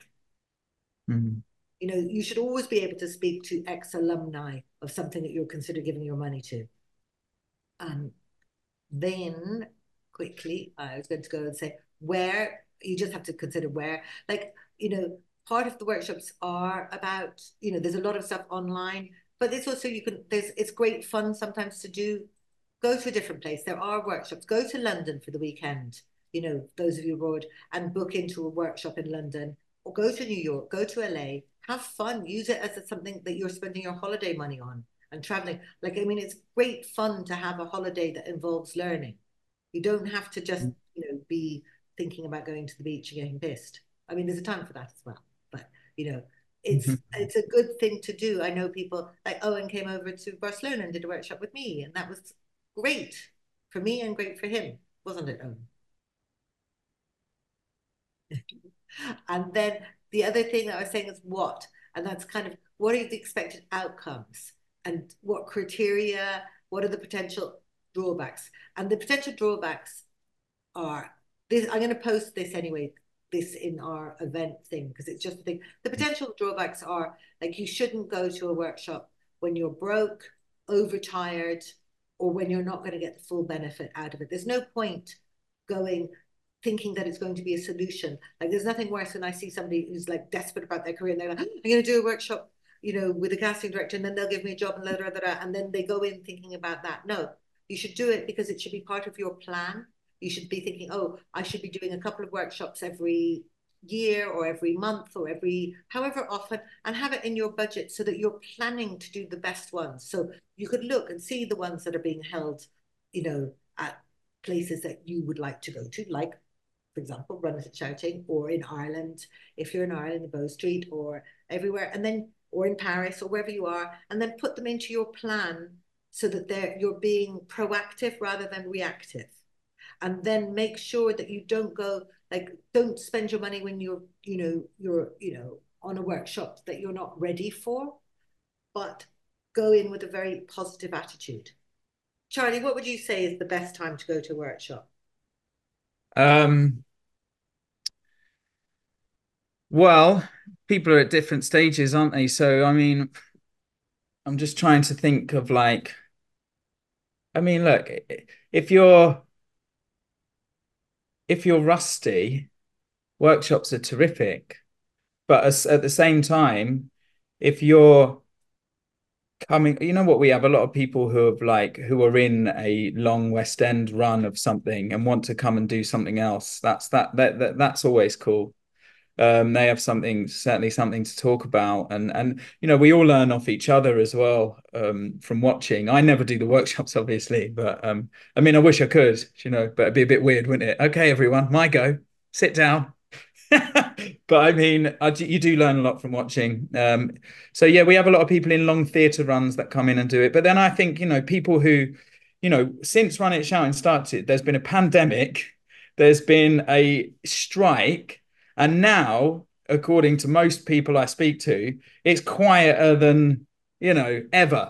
Mm. You know, you should always be able to speak to ex-alumni of something that you're considered giving your money to. Um, then quickly, I was going to go and say where, you just have to consider where, like, you know, part of the workshops are about, you know, there's a lot of stuff online, but it's also, you can, there's, it's great fun sometimes to do, go to a different place. There are workshops, go to London for the weekend, you know, those of you abroad, and book into a workshop in London, or go to New York, go to L A, have fun, use it as something that you're spending your holiday money on and traveling. Like, I mean, it's great fun to have a holiday that involves learning. You don't have to just, you know, be thinking about going to the beach and getting pissed. I mean, there's a time for that as well, but you know, it's mm-hmm. it's a good thing to do. I know people like Owen came over to Barcelona and did a workshop with me, and that was great for me and great for him, wasn't it, Owen? And then the other thing that I was saying is what, and that's kind of what are the expected outcomes and what criteria, what are the potential drawbacks? And the potential drawbacks are this. I'm going to post this anyway, this in our event thing, because it's just a thing. The potential drawbacks are like you shouldn't go to a workshop when you're broke, overtired, or when you're not going to get the full benefit out of it. There's no point going thinking that it's going to be a solution. Like there's nothing worse than I see somebody who's like desperate about their career and they're like, I'm going to do a workshop, you know, with a casting director, and then they'll give me a job and blah, blah, blah, blah, and then they go in thinking about that. No, you should do it because it should be part of your plan. You should be thinking, oh, I should be doing a couple of workshops every year or every month or every however often, and have it in your budget so that you're planning to do the best ones. So you could look and see the ones that are being held, you know, at places that you would like to go to, like, for example, Run It Shouting, or in Ireland, if you're in Ireland, in Bow Street, or everywhere, and then, or in Paris, or wherever you are, and then put them into your plan so that they're, you're being proactive rather than reactive. And then make sure that you don't go, like, don't spend your money when you're, you know, you're, you know, on a workshop that you're not ready for, but go in with a very positive attitude. Charlie, what would you say is the best time to go to a workshop? Um, well, people are at different stages, aren't they? So, I mean, I'm just trying to think of like, I mean, look, if you're if you're rusty, workshops are terrific. But as, at the same time, if you're coming, you know what, we have a lot of people who have like who are in a long West End run of something and want to come and do something else. That's that that, that that's always cool. Um, they have something, certainly something to talk about, and and you know we all learn off each other as well, um, from watching. I never do the workshops, obviously, but um, I mean, I wish I could, you know, but it'd be a bit weird, wouldn't it? Okay, everyone, my go, sit down. But I mean, I, you do learn a lot from watching. Um, so yeah, we have a lot of people in long theatre runs that come in and do it. But then I think, you know, people who, you know, since Run It Shouting started, there's been a pandemic, there's been a strike, and now, according to most people I speak to, it's quieter than, you know, ever.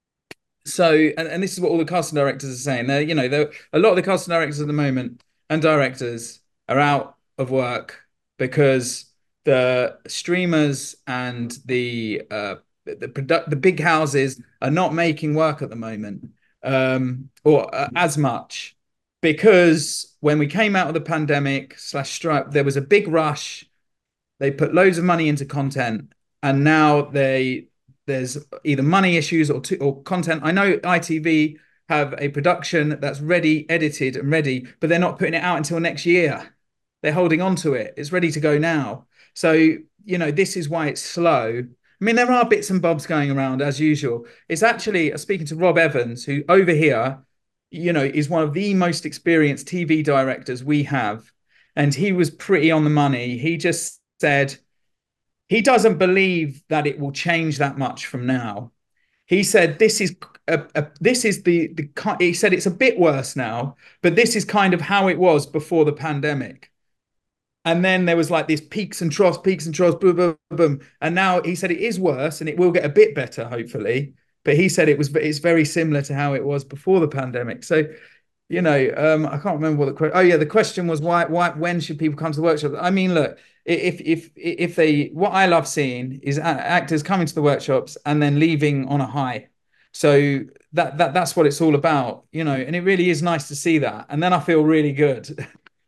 So, and, and this is what all the casting directors are saying. They're, you know, they're, a lot of the casting directors at the moment and directors are out of work because the streamers and the uh, the produ- the big houses are not making work at the moment, um, or uh, as much, because when we came out of the pandemic slash strike, there was a big rush. They put loads of money into content, and now they there's either money issues or to, or content. I know I T V have a production that's ready, edited and ready, but they're not putting it out until next year. They're holding on to it. It's ready to go now. So, you know, this is why it's slow. I mean, there are bits and bobs going around as usual. It's actually, speaking to Rob Evans, who over here, you know, is one of the most experienced T V directors we have. And he was pretty on the money. He just said he doesn't believe that it will change that much from now. He said this is a, a, this is the the he said it's a bit worse now, but this is kind of how it was before the pandemic. And then there was like these peaks and troughs, peaks and troughs, boom, boom, boom. And now he said it is worse and it will get a bit better, hopefully. But he said it was it's very similar to how it was before the pandemic. So, you know, um, I can't remember what the question. Oh yeah, the question was why, why, when should people come to the workshop? I mean, look, if if if they, what I love seeing is actors coming to the workshops and then leaving on a high. So that that that's what it's all about, you know. And it really is nice to see that. And then I feel really good.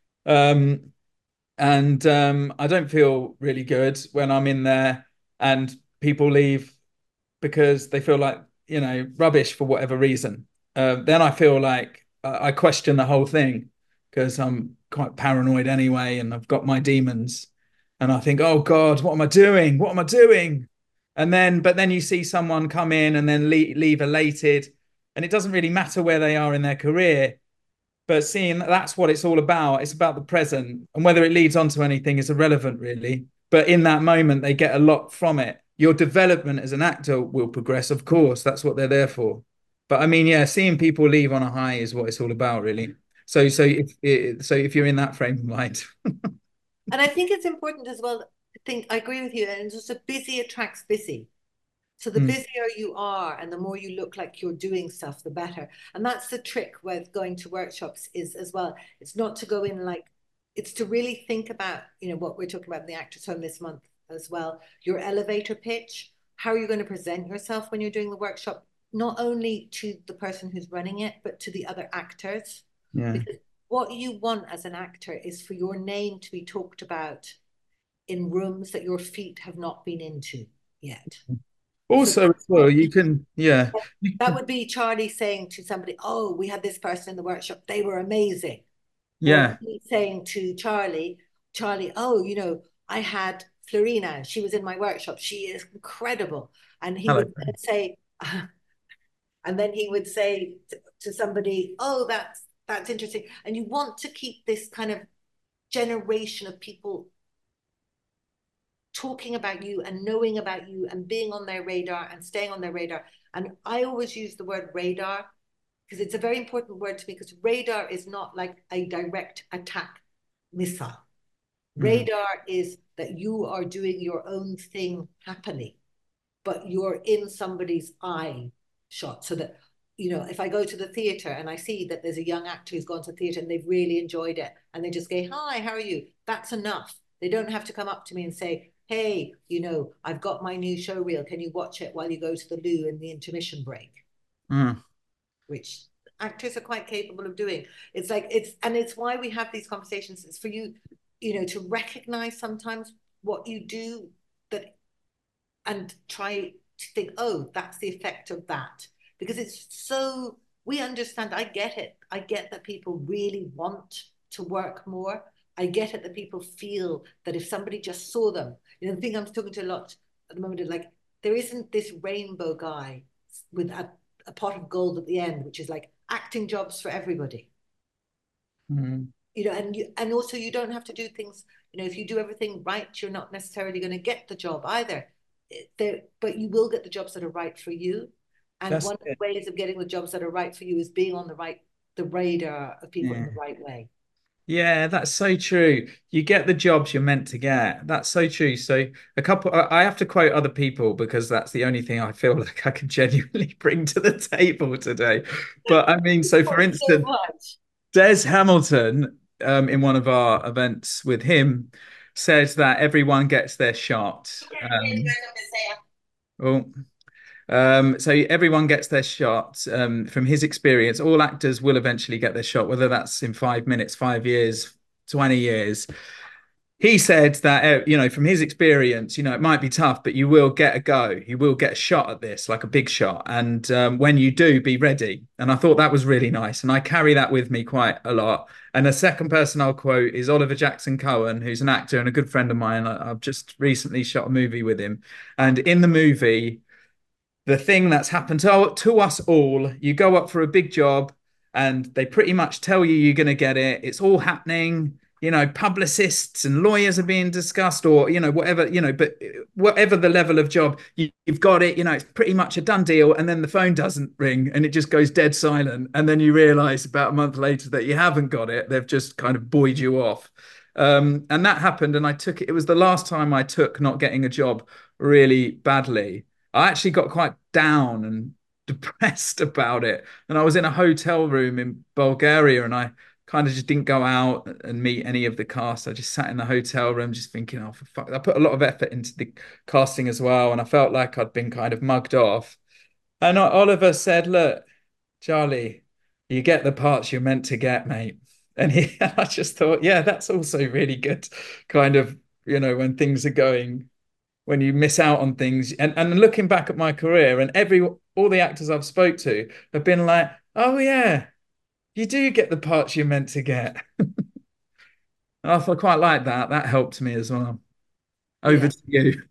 um, and um, I don't feel really good when I'm in there and people leave because they feel like, you know, rubbish for whatever reason. Uh, then I feel like uh, I question the whole thing because I'm quite paranoid anyway, and I've got my demons, and I think, oh God, what am I doing? What am I doing? And then, but then you see someone come in and then leave, leave elated, and it doesn't really matter where they are in their career. But seeing that that's what it's all about. It's about the present, and whether it leads on to anything is irrelevant, really. But in that moment, they get a lot from it. Your development as an actor will progress, of course. That's what they're there for. But I mean, yeah, seeing people leave on a high is what it's all about, really. So, so if so, if you're in that frame of mind. And I think it's important as well. I think I agree with you. And just a busy attracts busy. So the busier you are and the more you look like you're doing stuff, the better. And that's the trick with going to workshops is as well. It's not to go in like, it's to really think about, you know, what we're talking about in the Actors Home this month as well. Your elevator pitch, how are you going to present yourself when you're doing the workshop, not only to the person who's running it, but to the other actors. Yeah. Because what you want as an actor is for your name to be talked about in rooms that your feet have not been into yet. Also, as well, you can, yeah. That would be Charlie saying to somebody, oh, we had this person in the workshop, they were amazing. Yeah. Or saying to Charlie, Charlie, oh, you know, I had Florina, she was in my workshop, she is incredible. And he Hello. would say, uh, and then he would say to, to somebody, oh, that's, that's interesting. And you want to keep this kind of generation of people talking about you and knowing about you and being on their radar and staying on their radar. And I always use the word radar because it's a very important word to me, because radar is not like a direct attack missile. Mm. Radar is that you are doing your own thing happily, but you're in somebody's eye shot. So that, you know, if I go to the theatre and I see that there's a young actor who's gone to theatre and they've really enjoyed it and they just go, hi, how are you? That's enough. They don't have to come up to me and say, hey, you know, I've got my new show reel. Can you watch it while you go to the loo in the intermission break? Mm. Which actors are quite capable of doing. It's like it's and it's why we have these conversations. It's for you, you know, to recognize sometimes what you do that and try to think, oh, that's the effect of that. Because it's so we understand, I get it. I get that people really want to work more. I get it that people feel that if somebody just saw them, you know, the thing I'm talking to a lot at the moment is like there isn't this rainbow guy with a, a pot of gold at the end, which is like acting jobs for everybody. Mm. You know, and you and also you don't have to do things, you know, if you do everything right, you're not necessarily going to get the job either. There, but you will get the jobs that are right for you. And That's one of the it. ways of getting the jobs that are right for you is being on the right, the radar of people in Yeah. the right way. Yeah, that's so true. You get the jobs you're meant to get. That's so true. So a couple, I I have to quote other people because that's the only thing I feel like I can genuinely bring to the table today. But I mean, so for So instance, much. Des Hamilton, um, in one of our events with him, says that everyone gets their shot. Um, well, um, so everyone gets their shot. Um, from his experience, all actors will eventually get their shot, whether that's in five minutes, five years, twenty years. He said that, uh, you know, from his experience, you know, it might be tough, but you will get a go. You will get a shot at this, like a big shot. And um, when you do, be ready. And I thought that was really nice. And I carry that with me quite a lot. And the second person I'll quote is Oliver Jackson Cohen, who's an actor and a good friend of mine. I, I've just recently shot a movie with him. And in the movie, the thing that's happened to, to us all, you go up for a big job and they pretty much tell you you're going to get it. It's all happening. You know, publicists and lawyers are being discussed, or, you know, whatever, you know, but whatever the level of job, you, you've got it, you know, it's pretty much a done deal. And then the phone doesn't ring and it just goes dead silent. And then you realize about a month later that you haven't got it. They've just kind of buoyed you off. Um, and that happened. And I took it, it was the last time I took not getting a job really badly. I actually got quite down and depressed about it. And I was in a hotel room in Bulgaria and I kind of just didn't go out and meet any of the cast. I just sat in the hotel room just thinking, oh, for fuck. I put a lot of effort into the casting as well. And I felt like I'd been kind of mugged off. And Oliver said, look, Charlie, you get the parts you're meant to get, mate. And he, I just thought, yeah, that's also really good. Kind of, you know, when things are going when you miss out on things. And and looking back at my career and every all the actors I've spoke to have been like, oh yeah, you do get the parts you're meant to get. And I thought quite like that. That helped me as well. Over Yeah. to you.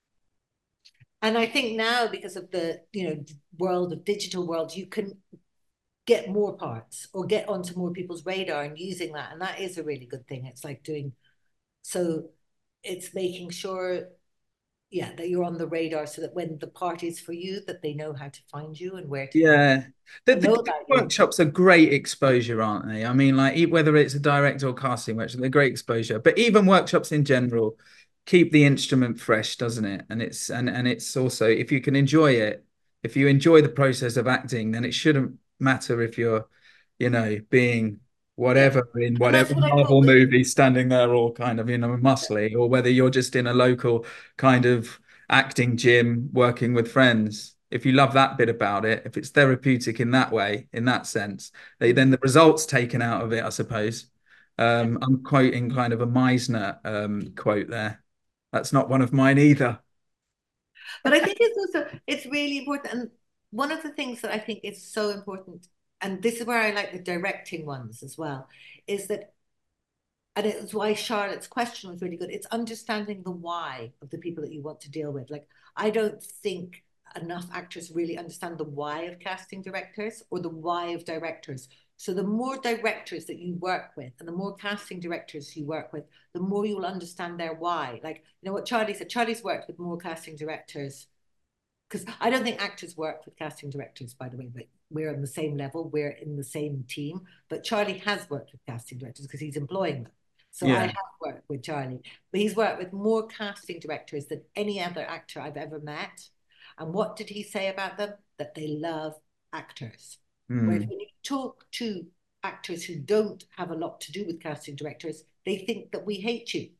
And I think now, because of the, you know, world of digital world, you can get more parts or get onto more people's radar and using that. And that is a really good thing. It's like doing, so it's making sure, yeah, that you're on the radar so that when the part is for you, that they know how to find you and where to find Yeah. The, you. the, Know the about you. workshops are great exposure, aren't they? I mean, like e- whether it's a director or casting workshop, they're great exposure. But even workshops in general keep the instrument fresh, doesn't it? And it's and and it's also if you can enjoy it, if you enjoy the process of acting, then it shouldn't matter if you're, you know, being Yeah. whatever in And that's whatever what I Marvel thought was, movie, standing there all kind of, you know, muscly, or whether you're just in a local kind of acting gym working with friends. If you love that bit about it, if it's therapeutic in that way, in that sense, they, then the results taken out of it, I suppose. Um, I'm quoting kind of a Meisner um, quote there. That's not one of mine either. but I think it's also, it's really important. And one of the things that I think is so important, and this is where I like the directing ones as well, is that, and it's why Charlotte's question was really good. It's understanding the why of the people that you want to deal with. Like, I don't think enough actors really understand the why of casting directors or the why of directors. So the more directors that you work with and the more casting directors you work with, the more you'll understand their why. Like, you know what Charlie said? Charlie's worked with more casting directors because I don't think actors work with casting directors, by the way, but we're on the same level, we're in the same team. But Charlie has worked with casting directors because he's employing them. So I Yeah. have worked with Charlie, but he's worked with more casting directors than any other actor I've ever met. And what did he say about them? That they love actors. Whereas Mm. when you talk to actors who don't have a lot to do with casting directors, they think that we hate you.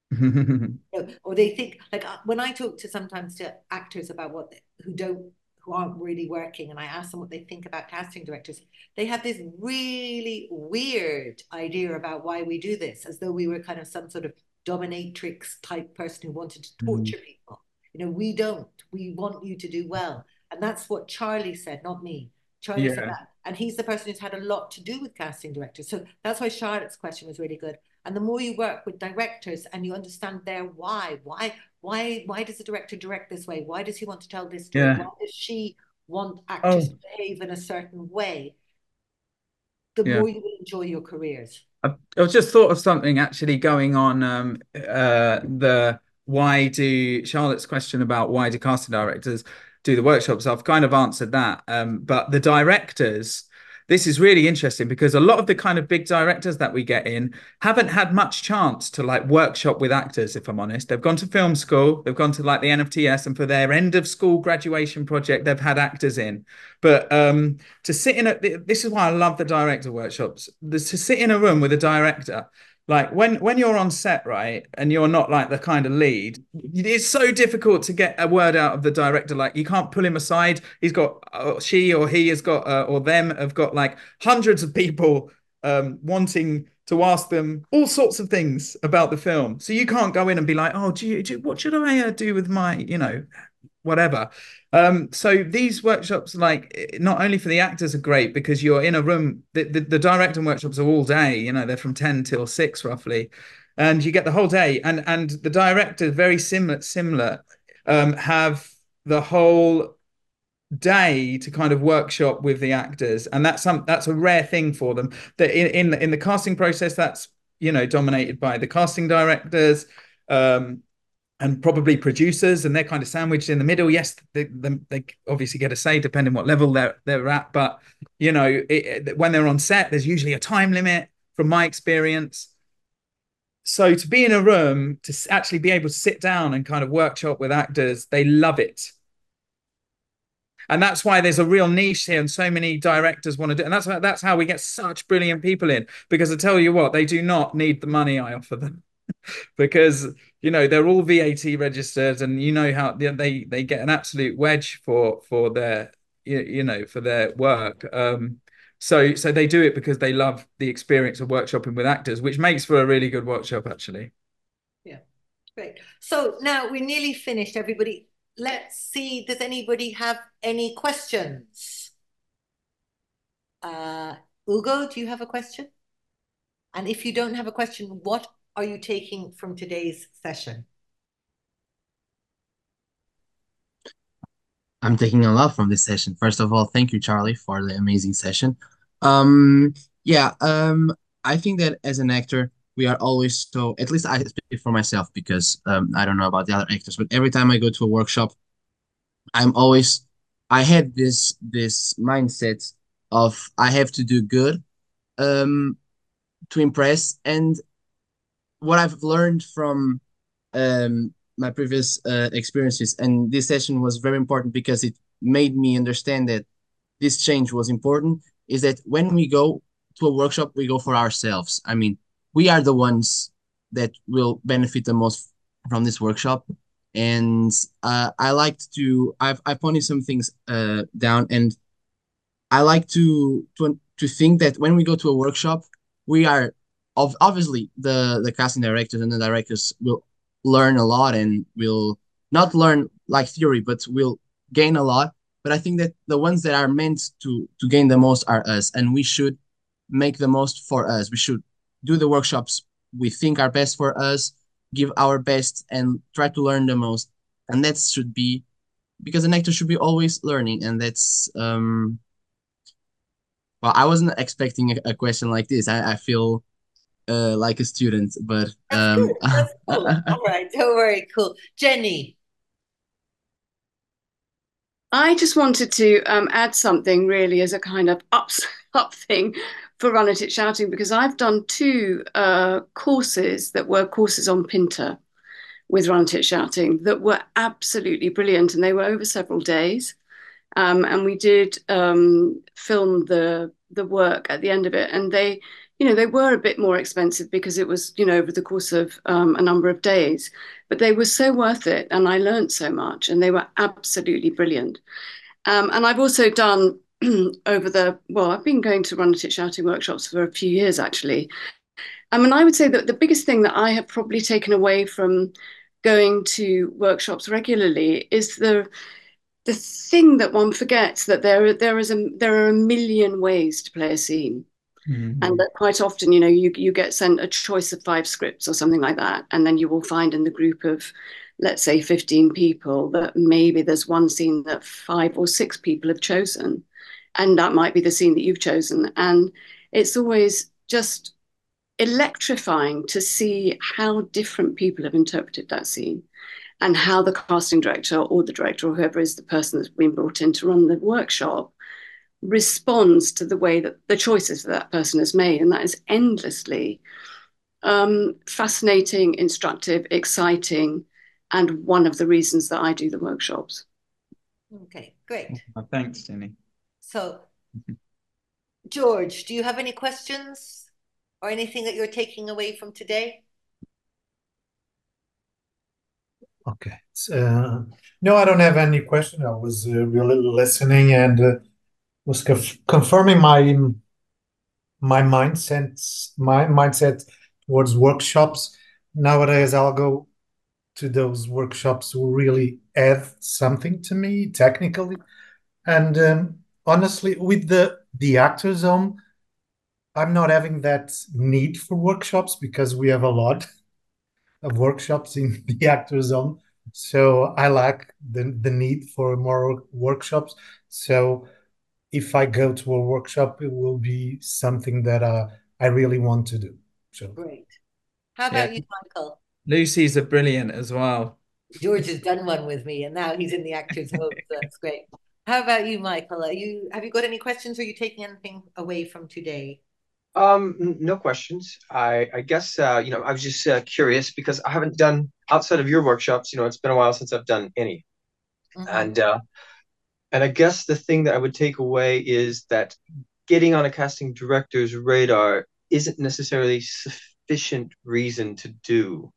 You know, or they think like uh, when I talk to sometimes to actors about what they, who don't who aren't really working, and I ask them what they think about casting directors, they have this really weird idea about why we do this, as though we were kind of some sort of dominatrix type person who wanted to torture people. You know, we don't. We want you to do well, and that's what Charlie said, not me. Charlie said Yeah. that, and he's the person who's had a lot to do with casting directors. So that's why Charlotte's question was really good. And the more you work with directors and you understand their why, why, why, why does the director direct this way? Why does he want to tell this story? Yeah. Why does she want Oh, actors to behave in a certain way? The yeah. more you will enjoy your careers. I, I've just thought of something actually going on um uh the why do Charlotte's question about why do casting directors do the workshops. I've kind of answered that. Um, but the directors, this is really interesting because a lot of the kind of big directors that we get in haven't had much chance to like workshop with actors, if I'm honest. They've gone to film school, they've gone to like the N F T S, and for their end of school graduation project, they've had actors in. But um, to sit in a, this is why I love the director workshops. To sit in a room with a director, like when when you're on set, right, and you're not like the kind of lead, it's so difficult to get a word out of the director. Like you can't pull him aside. He's got uh, she or he has got uh, or them have got like hundreds of people um, wanting to ask them all sorts of things about the film. So you can't go in and be like, oh, do you, do you, what should I uh, do with my, you know, whatever. Um, so these workshops, like not only for the actors, are great because you're in a room. The, the, the directing workshops are all day. You know, they're from ten till six roughly, and you get the whole day. And and the directors, very similar similar, um, have the whole day to kind of workshop with the actors, and that's some that's a rare thing for them. That in in the, in the casting process, that's you know dominated by the casting directors. Um, and probably producers, and they're kind of sandwiched in the middle. Yes, they, they, they obviously get a say depending what level they're they're at, but you know, it, when they're on set, there's usually a time limit. From my experience, so to be in a room to actually be able to sit down and kind of workshop with actors, they love it. And that's why there's a real niche here, and so many directors want to do. And that's that's how we get such brilliant people in. Because I tell you what, they do not need the money I offer them, because you know they're all V A T registered, and you know how they they get an absolute wedge for for their you, you know for their work. Um, so so they do it because they love the experience of workshopping with actors, which makes for a really good workshop, actually. Yeah, great. So now we're nearly finished, everybody. Let's see, does anybody have any questions? Uh, Ugo, do you have a question? And if you don't have a question, what are you taking from today's session? I'm taking a lot from this session. First of all, thank you, Charlie, for the amazing session. Um, yeah, um, I think that as an actor, we are always so, at least I speak for myself because um, I don't know about the other actors, but every time I go to a workshop, I'm always, I had this this mindset of I have to do good um, to impress. And what I've learned from um, my previous uh, experiences, and this session was very important because it made me understand that this change was important, is that when we go to a workshop, we go for ourselves. I mean, we are the ones that will benefit the most from this workshop. And uh, I liked to, I've, I've pointed some things uh, down, and I like to, to, to think that when we go to a workshop, we are, of obviously the, the casting directors and the directors will learn a lot and will not learn like theory, but will gain a lot. But I think that the ones that are meant to to gain the most are us, and we should make the most for us. We should do the workshops we think are best for us, give our best, and try to learn the most. And that should be because an actor should be always learning, and that's um. Well, I wasn't expecting a, a question like this. I, I feel uh, like a student, but That's um. good. That's cool. All right, don't worry. Cool. Jenny. I just wanted to um, add something really as a kind of up, up thing for Run At It Shouting, because I've done two uh, courses that were courses on Pinter with Run At It Shouting that were absolutely brilliant, and they were over several days. Um, and we did um, film the the work at the end of it, and they you know, they were a bit more expensive because it was, you know, over the course of um, a number of days, but they were so worth it. And I learned so much and they were absolutely brilliant. Um, and I've also done over the, well, I've been going to Run At It Shouting workshops for a few years, actually. I mean, I would say that the biggest thing that I have probably taken away from going to workshops regularly is the the thing that one forgets, that there there is a there are a million ways to play a scene. Mm-hmm. And that quite often, you know, you, you get sent a choice of five scripts or something like that. And then you will find in the group of, let's say, fifteen people that maybe there's one scene that five or six people have chosen. And that might be the scene that you've chosen. And it's always just electrifying to see how different people have interpreted that scene and how the casting director or the director or whoever is the person that's been brought in to run the workshop responds to the way that the choices that that person has made. And that is endlessly um, fascinating, instructive, exciting, and one of the reasons that I do the workshops. Okay, great. Oh, thanks, Jenny. So, George, do you have any questions or anything that you're taking away from today? Okay. Uh, no, I don't have any question. I was uh, really listening and uh, was conf confirming my my mindset my mindset towards workshops. Nowadays, I'll go to those workshops who really add something to me technically. And um, honestly, with the the Actor Zone, I'm not having that need for workshops because we have a lot of workshops in the Actor Zone. So I lack the, the need for more workshops. So if I go to a workshop, it will be something that uh, I really want to do. So great. How about Yeah. you, Michael? Lucy's a brilliant as well. George has done one with me, and now he's in the Actors Zone. So that's great. How about you, Michael? Are you have you got any questions? Or are you taking anything away from today? Um, n- no questions. I I guess uh, you know, I was just uh, curious because I haven't done outside of your workshops, you know, it's been a while since I've done any. Mhm. And uh and I guess the thing that I would take away is that getting on a casting director's radar isn't necessarily sufficient reason to do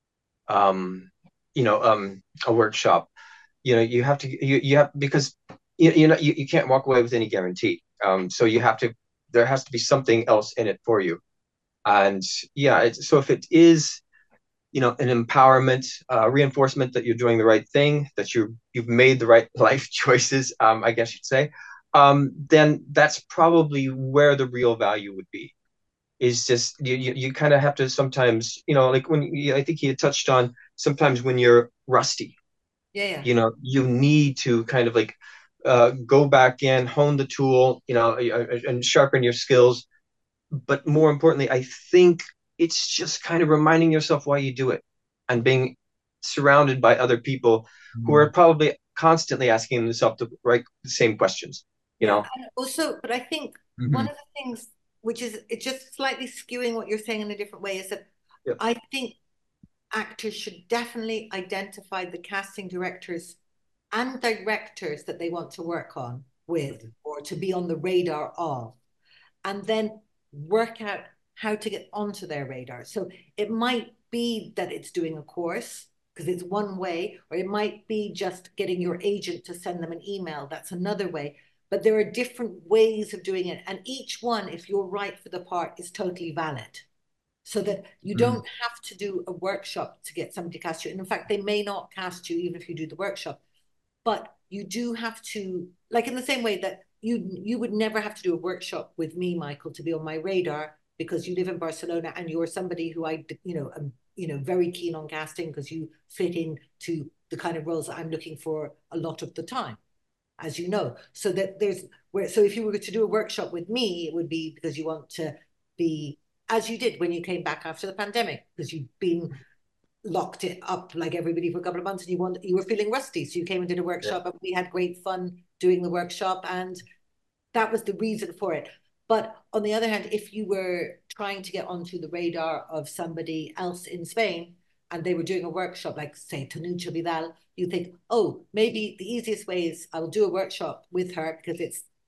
um you know um a workshop. You know, you have to you, you have because you, you know you, you can't walk away with any guarantee. Um so you have to there has to be something else in it for you. And yeah, it's, so if it is, you know, an empowerment, uh, reinforcement that you're doing the right thing, that you you've made the right life choices, um, I guess you'd say, um, then that's probably where the real value would be. Is just you you, you kind of have to sometimes, you know, like when you, I think you touched on sometimes when you're rusty, Yeah, yeah. you know, you need to kind of like uh, go back in, hone the tool, you know, and sharpen your skills. But more importantly, I think it's just kind of reminding yourself why you do it and being surrounded by other people who are probably constantly asking themselves the right the same questions, you Yeah, know. and also, but I think Mhm. one of the things which is it's just slightly skewing what you're saying in a different way is that Yep. I think actors should definitely identify the casting directors and directors that they want to work on with or to be on the radar of, and then work out how to get onto their radar. So it might be that it's doing a course because it's one way, or it might be just getting your agent to send them an email. That's another way. But there are different ways of doing it. And each one, if you're right for the part, is totally valid. So that you Mm. don't have to do a workshop to get somebody to cast you. And in fact, they may not cast you even if you do the workshop. But you do have to, like in the same way that you you would never have to do a workshop with me, Michael, to be on my radar because you live in Barcelona and you're somebody who I, you know, am, you know, very keen on casting because you fit into the kind of roles that I'm looking for a lot of the time, as you know. So that there's where, so if you were to do a workshop with me, it would be because you want to be, as you did when you came back after the pandemic, because you've been locked it up like everybody for a couple of months and you want you were feeling rusty, so you came and did a workshop. Yeah. And we had great fun doing the workshop, and that was the reason for it. But on the other hand, if you were trying to get onto the radar of somebody else in Spain and they were doing a workshop, like say Tanucha Vidal, you think, oh, maybe the easiest way is I'll do a workshop with her because it's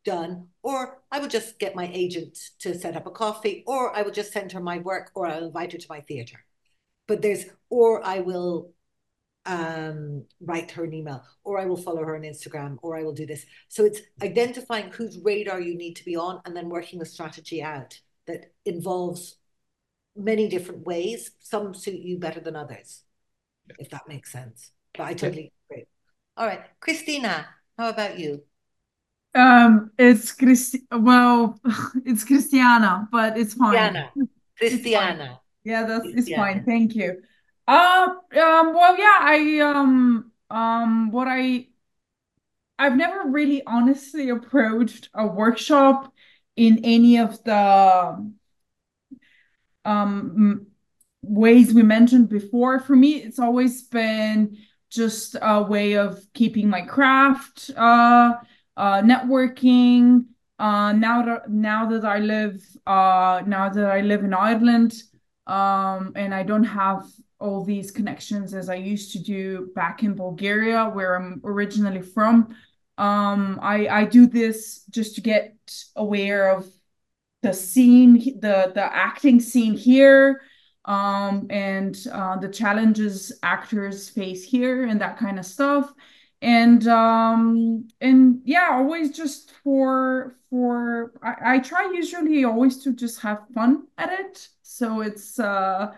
done, or I will just get my agent to set up a coffee, or I will just send her my work, or I'll invite her to my theatre. But there's, or I will um, write her an email, or I will follow her on Instagram, or I will do this. So it's identifying whose radar you need to be on and then working the strategy out that involves many different ways. Some suit you better than others, if that makes sense. But I totally agree. All right, Christina, how about you? Um, it's Christi well, it's Christiana, but it's fine. Christiana. It's fine. Christiana. Yeah, that's it's Christiana. fine. Thank you. Um, um, well, yeah, I um um what I I've never really honestly approached a workshop in any of the um ways we mentioned before. For me, it's always been just a way of keeping my craft, uh, uh, networking. Uh, now that now that I live uh, now that I live in Ireland, um, and I don't have all these connections as I used to do back in Bulgaria, where I'm originally from. Um, I I do this just to get aware of the scene, the the acting scene here, um, and uh, the challenges actors face here, and that kind of stuff. And um, and yeah, always just for for I, I try usually always to just have fun at it. So it's uh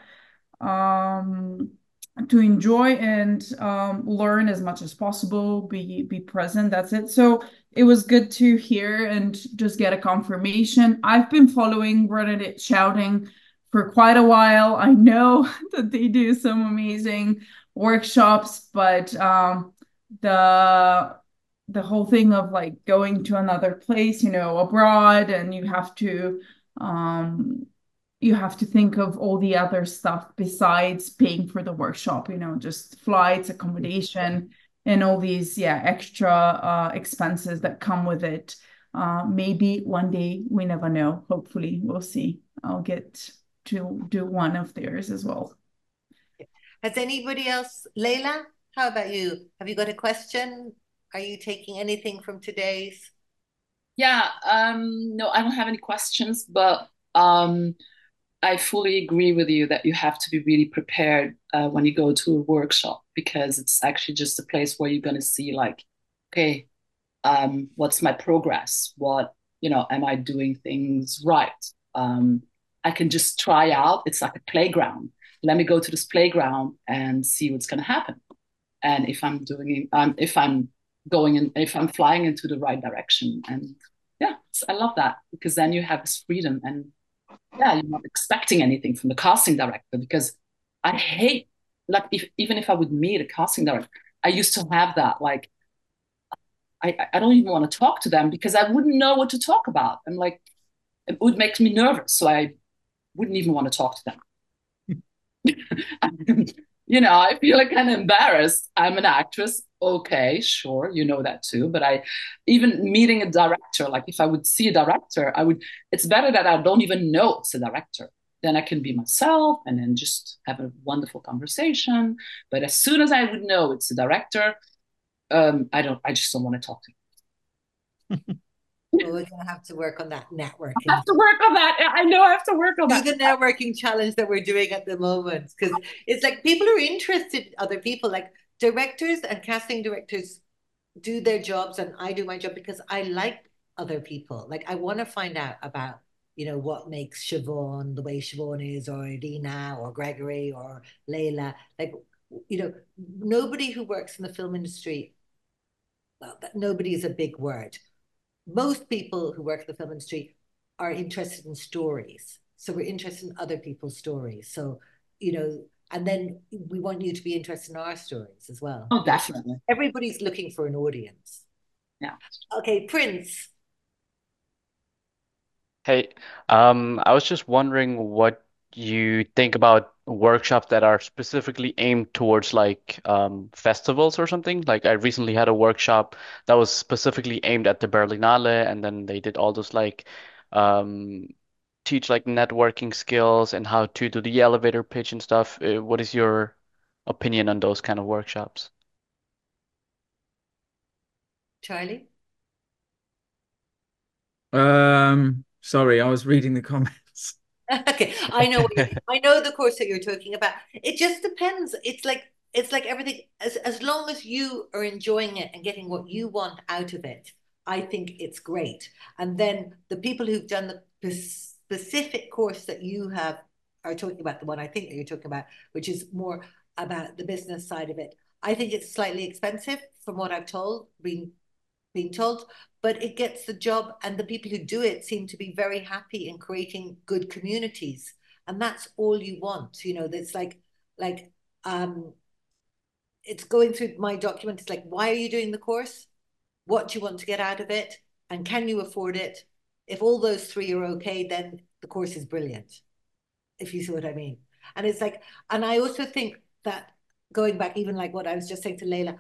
um to enjoy and um, learn as much as possible, be be present. That's it. So it was good to hear and just get a confirmation. I've been following Run It Shouting for quite a while. I know that they do some amazing workshops, but um, the the whole thing of like going to another place, you know, abroad, and you have to um you have to think of all the other stuff besides paying for the workshop, you know, just flights, accommodation, and all these, yeah, extra uh, expenses that come with it. Uh, maybe one day, we never know. Hopefully, we'll see. I'll get to do one of theirs as well. Has anybody else, Leila, how about you? Have you got a question? Are you taking anything from today's? Yeah, um, no, I don't have any questions, but um, I fully agree with you that you have to be really prepared uh, when you go to a workshop, because it's actually just a place where you're going to see like, okay, um, what's my progress? What, you know, am I doing things right? Um, I can just try out. It's like a playground. Let me go to this playground and see what's going to happen. And if I'm doing, um, if I'm going in, if I'm flying into the right direction. And yeah, I love that, because then you have this freedom, and yeah, you're not expecting anything from the casting director, because I hate, like, if, even if I would meet a casting director, I used to have that, like, I, I don't even want to talk to them because I wouldn't know what to talk about. I'm like, it would make me nervous. So I wouldn't even want to talk to them. You know, I feel like kind of embarrassed. I'm an actress. Okay, sure, you know that too. But I, even meeting a director, like if I would see a director, I would, it's better that I don't even know it's a director. Then I can be myself and then just have a wonderful conversation. But as soon as I would know it's a director, um, I don't, I just don't want to talk to him. Well, we're going to have to work on that networking. I have to work on that. I know I have to work on Do that. the networking challenge that we're doing at the moment, because it's like people are interested in other people. Like directors and casting directors do their jobs, and I do my job because I like other people. Like I want to find out about, you know, what makes Siobhan the way Siobhan is, or Irina, or Gregory, or Leila. Like, you know, nobody who works in the film industry, well, that nobody is a big word. Most people who work in the film industry are interested in stories. So we're interested in other people's stories. So, you know, and then we want you to be interested in our stories as well. Oh, definitely. Everybody's looking for an audience. Yeah. Okay, Prince. Hey, um, I was just wondering what you think about workshops that are specifically aimed towards like um, festivals or something. Like I recently had a workshop that was specifically aimed at the Berlinale, and then they did all those like um, teach like networking skills and how to do the elevator pitch and stuff. Uh, what is your opinion on those kind of workshops? Charlie? Um, sorry, I was reading the comments. Okay, I know what you, I know the course that you're talking about. It just depends. It's like it's like everything. As as long as you are enjoying it and getting what you want out of it, I think it's great. And then the people who've done the specific course that you have are talking about, the one I think that you're talking about, which is more about the business side of it. I think it's slightly expensive from what I've told, been being told, but it gets the job, and the people who do it seem to be very happy in creating good communities, and that's all you want. You know, that's like like um it's going through my document. It's like, why are you doing the course? What do you want to get out of it? And can you afford it? If all those three are okay, then the course is brilliant, if you see what I mean. And it's like, and I also think that going back, even like what I was just saying to Layla,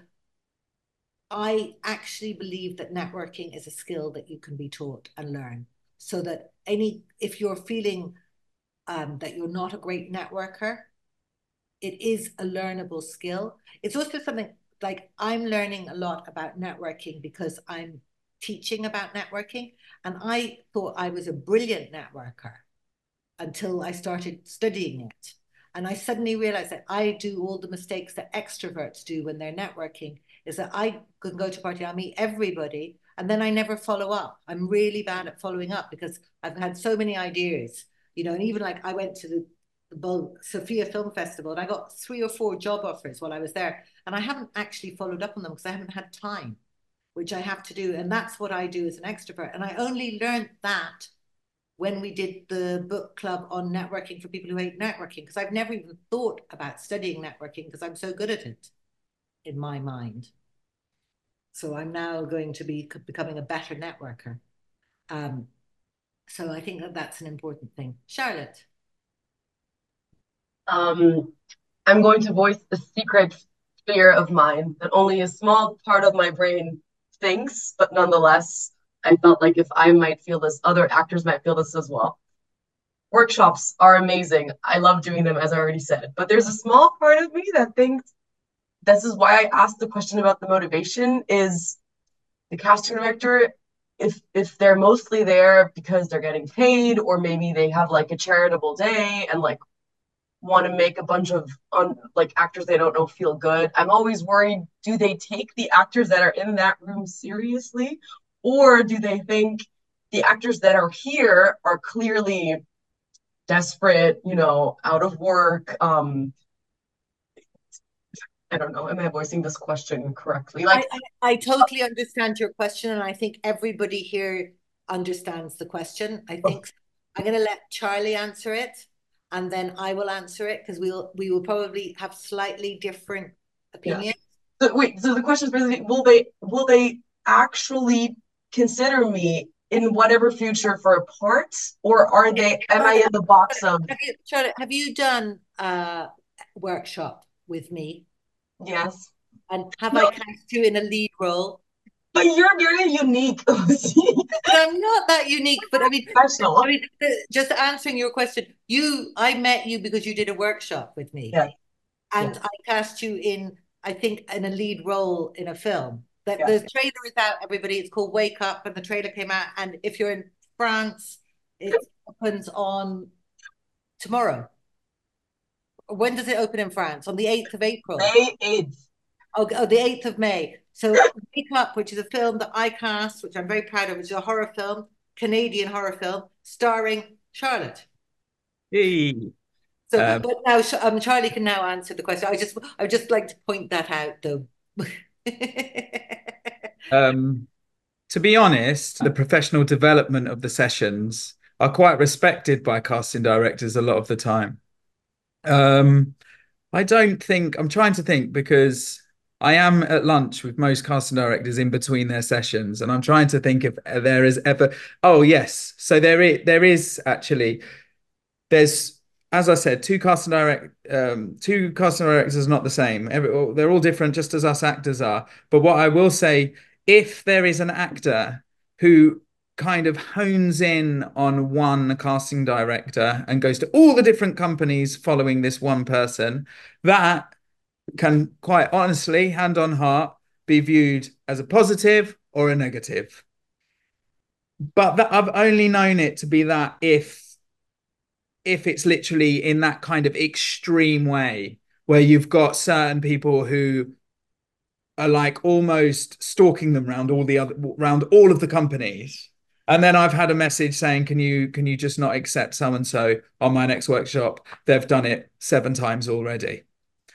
I actually believe that networking is a skill that you can be taught and learn. So that any, if you're feeling um, that you're not a great networker, it is a learnable skill. It's also something like I'm learning a lot about networking because I'm teaching about networking. And I thought I was a brilliant networker until I started studying it. And I suddenly realized that I do all the mistakes that extroverts do when they're networking, is that I can go to a party, I'll meet everybody, and then I never follow up. I'm really bad at following up because I've had so many ideas, you know, and even like I went to the, the Sofia Film Festival and I got three or four job offers while I was there. And I haven't actually followed up on them because I haven't had time, which I have to do. And that's what I do as an extrovert. And I only learned that when we did the book club on networking for people who hate networking, because I've never even thought about studying networking because I'm so good at it in my mind. So I'm now going to be becoming a better networker. Um, so I think that that's an important thing. Charlotte. Um, I'm going to voice a secret fear of mine that only a small part of my brain thinks, but nonetheless, I felt like if I might feel this, other actors might feel this as well. Workshops are amazing. I love doing them, as I already said. But there's a small part of me that thinks this is why I asked the question about the motivation is the casting director, if if they're mostly there because they're getting paid, or maybe they have like a charitable day and like want to make a bunch of un, like actors they don't know feel good. I'm always worried, do they take the actors that are in that room seriously? Or do they think the actors that are here are clearly desperate, you know, out of work? Um, I don't know. Am I voicing this question correctly? Like, I, I, I totally understand your question, and I think everybody here understands the question. I think I'm going to let Charlie answer it, and then I will answer it because we'll we will probably have slightly different opinions. Yeah. So wait, so the question is basically, will they will they actually consider me in whatever future for a part, or are they? Am I in the box of? Have you, Charlotte, have you done a workshop with me? Yes. And have no. I cast you in a lead role? But you're very unique. But I'm not that unique. But I mean, I mean, just answering your question, you, I met you because you did a workshop with me, yeah. and yeah. I cast you in, I think, in a lead role in a film. That yeah. the trailer is out, everybody. It's called Wake Up, and the trailer came out. And if you're in France, it opens on tomorrow. When does it open in France? On the eighth of April. May eighth. Oh, oh, the eighth of May. So Wake Up, which is a film that I cast, which I'm very proud of, which is a horror film, Canadian horror film, starring Charlotte. Hey. So, um, but now um, Charlie can now answer the question. I just, I would just like to point that out, though. um, to be honest, the professional development of the sessions are quite respected by casting directors a lot of the time. Um, I don't think, I'm trying to think because I am at lunch with most casting directors in between their sessions, and I'm trying to think if there is ever, oh yes, so there is, there is actually, there's, as I said, two casting direct, um, two casting directors are not the same. Every, they're all different, just as us actors are. But what I will say, if there is an actor who kind of hones in on one casting director and goes to all the different companies following this one person, that can quite honestly, hand on heart, be viewed as a positive or a negative. but that I've only known it to be that if if it's literally in that kind of extreme way where you've got certain people who are like almost stalking them around all the other around all of the companies. And then I've had a message saying, can you can you just not accept so and so on my next workshop? They've done it seven times already.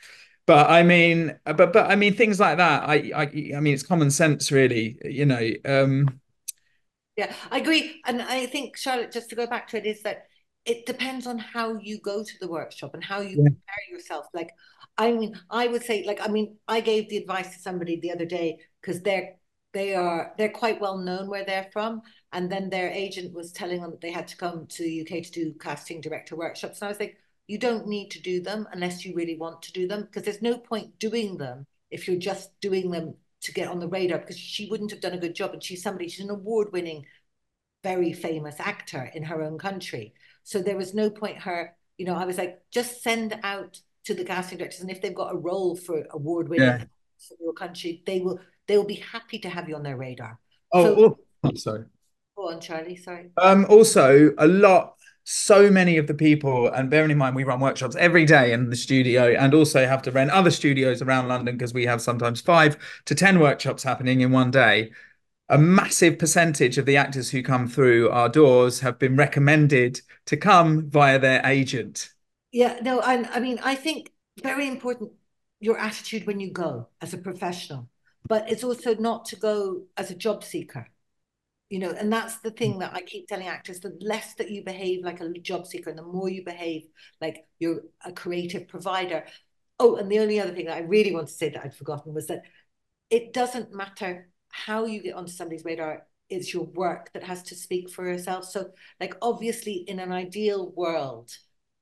But I mean, but but I mean things like that. I I I mean it's common sense, really. You know. Um, Yeah, I agree. And I think, Charlotte, just to go back to it, is that it depends on how you go to the workshop and how you Yeah. prepare yourself. Like, I mean, I would say, like, I mean, I gave the advice to somebody the other day because they're they are they're quite well known where they're from, and then their agent was telling them that they had to come to the U K to do casting director workshops, and I was like, you don't need to do them unless you really want to do them, because there's no point doing them if you're just doing them to get on the radar, because she wouldn't have done a good job. And she's somebody, she's an award-winning, very famous actor in her own country. So there was no point her, you know, I was like, just send out to the casting directors, and if they've got a role for award-winning Yeah. for your country, they will they will be happy to have you on their radar. Oh, So oh, I'm sorry. go on, Charlie. Sorry. Um, also, a lot, so many of the people, and bearing in mind we run workshops every day in the studio, and also have to rent other studios around London because we have sometimes five to ten workshops happening in one day. A massive percentage of the actors who come through our doors have been recommended to come via their agent. Yeah, no, and I mean, I think very important your attitude when you go as a professional, but it's also not to go as a job seeker. You know, and that's the thing that I keep telling actors: the less that you behave like a job seeker and the more you behave like you're a creative provider. Oh, and the only other thing that I really want to say that I'd forgotten was that it doesn't matter how you get onto somebody's radar, it's your work that has to speak for yourself. So, like, obviously, in an ideal world,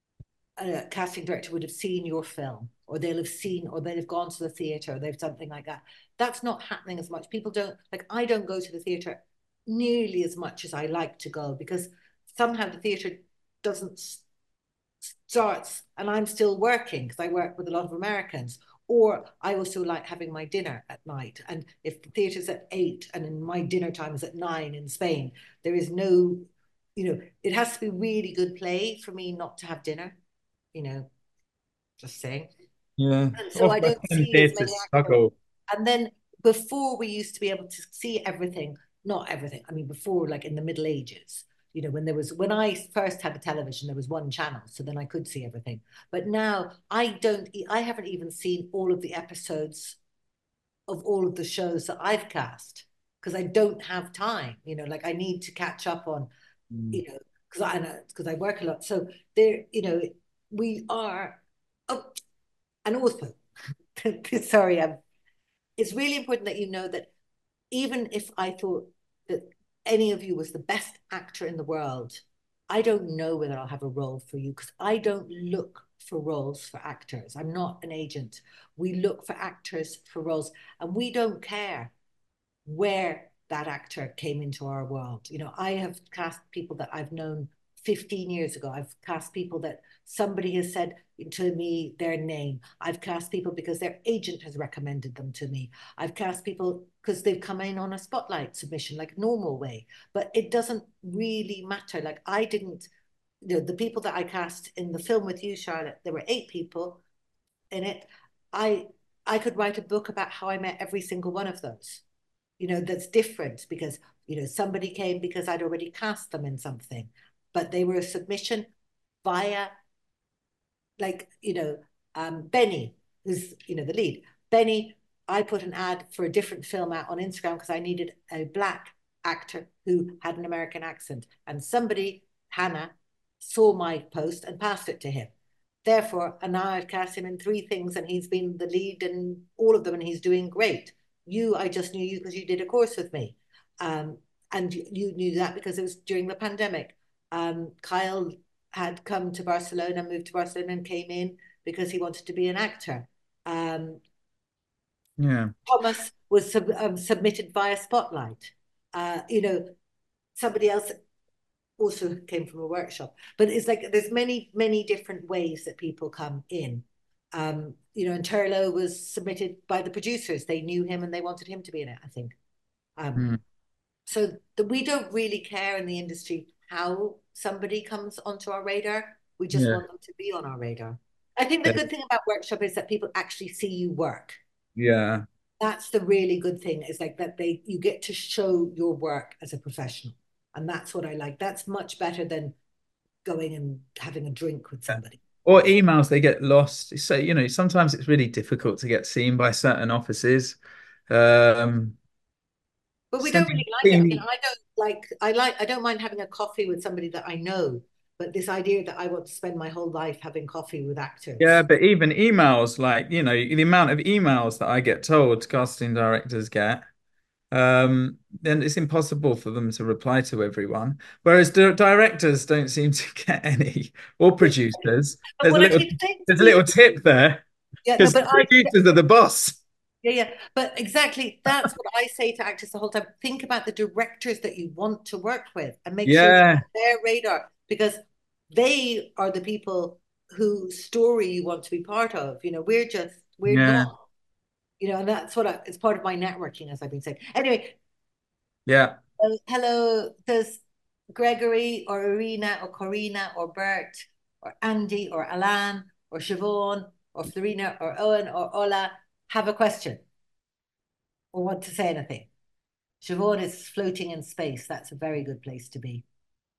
a casting director would have seen your film, or they'll have seen, or they'll have gone to the theatre, or they've something like that. That's not happening as much. People don't, like, I don't go to the theatre nearly as much as I like to go, because somehow the theatre doesn't start, and I'm still working because I work with a lot of Americans. Or I also like having my dinner at night. And if the theatre's at eight and my dinner time is at nine in Spain, there is no, you know, it has to be really good play for me not to have dinner, you know, just saying. Yeah. And so I don't see as many actors. And then before, we used to be able to see everything, not everything. I mean, before, like in the Middle Ages, you know, when there was, when I first had a television, there was one channel, so then I could see everything. But now I don't, I haven't even seen all of the episodes of all of the shows that I've cast, because I don't have time, you know, like I need to catch up on, mm. you know, because I know, because I work a lot. So there, you know, we are, oh, and also, sorry, I'm, it's really important that you know that even if I thought that any of you was the best actor in the world, I don't know whether I'll have a role for you, because I don't look for roles for actors. I'm not an agent. We look for actors for roles, and we don't care where that actor came into our world. You know, I have cast people that I've known fifteen years ago. I've cast people that somebody has said to me their name. I've cast people because their agent has recommended them to me. I've cast people because they've come in on a spotlight submission, like normal way. But it doesn't really matter. Like I didn't, you know, the people that I cast in the film with you, Charlotte, there were eight people in it. I I could write a book about how I met every single one of those. You know, that's different because, you know, somebody came because I'd already cast them in something, but they were a submission via, like, you know, um, Benny, who's, you know, the lead. Benny, I put an ad for a different film out on Instagram because I needed a black actor who had an American accent. And somebody, Hannah, saw my post and passed it to him. Therefore, and now I've cast him in three things and he's been the lead in all of them and he's doing great. You, I just knew you because you did a course with me. Um, and you, you knew that because it was during the pandemic. Um, Kyle had come to Barcelona, moved to Barcelona and came in because he wanted to be an actor. Um, yeah. Thomas was sub, um, submitted via Spotlight. Uh, you know, somebody else also came from a workshop. But it's like there's many, many different ways that people come in. Um, you know, and Turlo was submitted by the producers. They knew him and they wanted him to be in it, I think. Um, mm. so that we don't really care in the industry how somebody comes onto our radar. We just Yeah. want them to be on our radar. I think the good thing about workshop is that people actually see you work. Yeah. That's the really good thing, is like that they you get to show your work as a professional. And that's what I like. That's much better than going and having a drink with somebody. Or emails, they get lost. So, you know, sometimes it's really difficult to get seen by certain offices. Um, But we don't sending really like it. I mean, team- I don't like I like I don't mind having a coffee with somebody that I know, but this idea that I want to spend my whole life having coffee with actors. Yeah, but even emails, like, you know, the amount of emails that I get told casting directors get, um, then it's impossible for them to reply to everyone. Whereas the directors don't seem to get any, or producers. But There's a what I little, keep saying to there's a little people- tip there. Yeah, no, Because but the I producers are the boss. Yeah, yeah. But exactly, that's what I say to actors the whole time. Think about the directors that you want to work with and make sure Yeah. you're on their radar, because they are the people whose story you want to be part of. You know, we're just, we're Yeah. not, you know, and that's what I, it's part of my networking, as I've been saying. Anyway, Yeah. uh, hello, does Gregory or Irina or Corina or Bert or Andy or Alan or Siobhan or Florina or Owen or Ola have a question or want to say anything? Siobhan is floating in space. That's a very good place to be.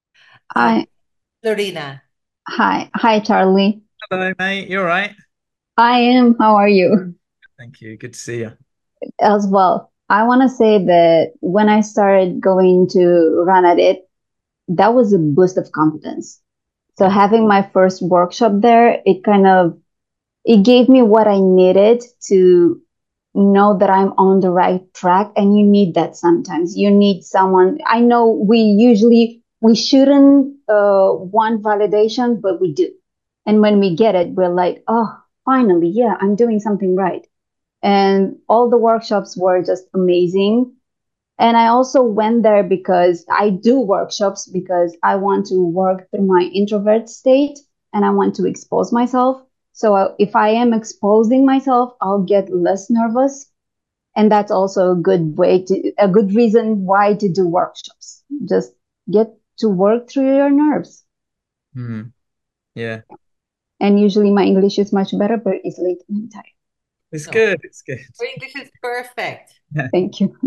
Hi, Florina. hi, hi, Charlie. Hello, mate. You all right? I am. How are you? Thank you. Good to see you. As well. I want to say that when I started going to run at it, that was a boost of confidence. So having my first workshop there, it kind of it gave me what I needed to know that I'm on the right track. And you need that sometimes. You need someone. I know we usually we shouldn't uh, want validation, but we do. And when we get it, we're like, oh, finally, yeah, I'm doing something right. And all the workshops were just amazing. And I also went there because I do workshops because I want to work through my introvert state and I want to expose myself. So uh, if I am exposing myself, I'll get less nervous. And that's also a good way to, a good reason why to do workshops. Just get to work through your nerves. Hmm. Yeah. And usually my English is much better, but it's late and I'm tired. It's No. good. It's good. Your English is perfect. Thank you.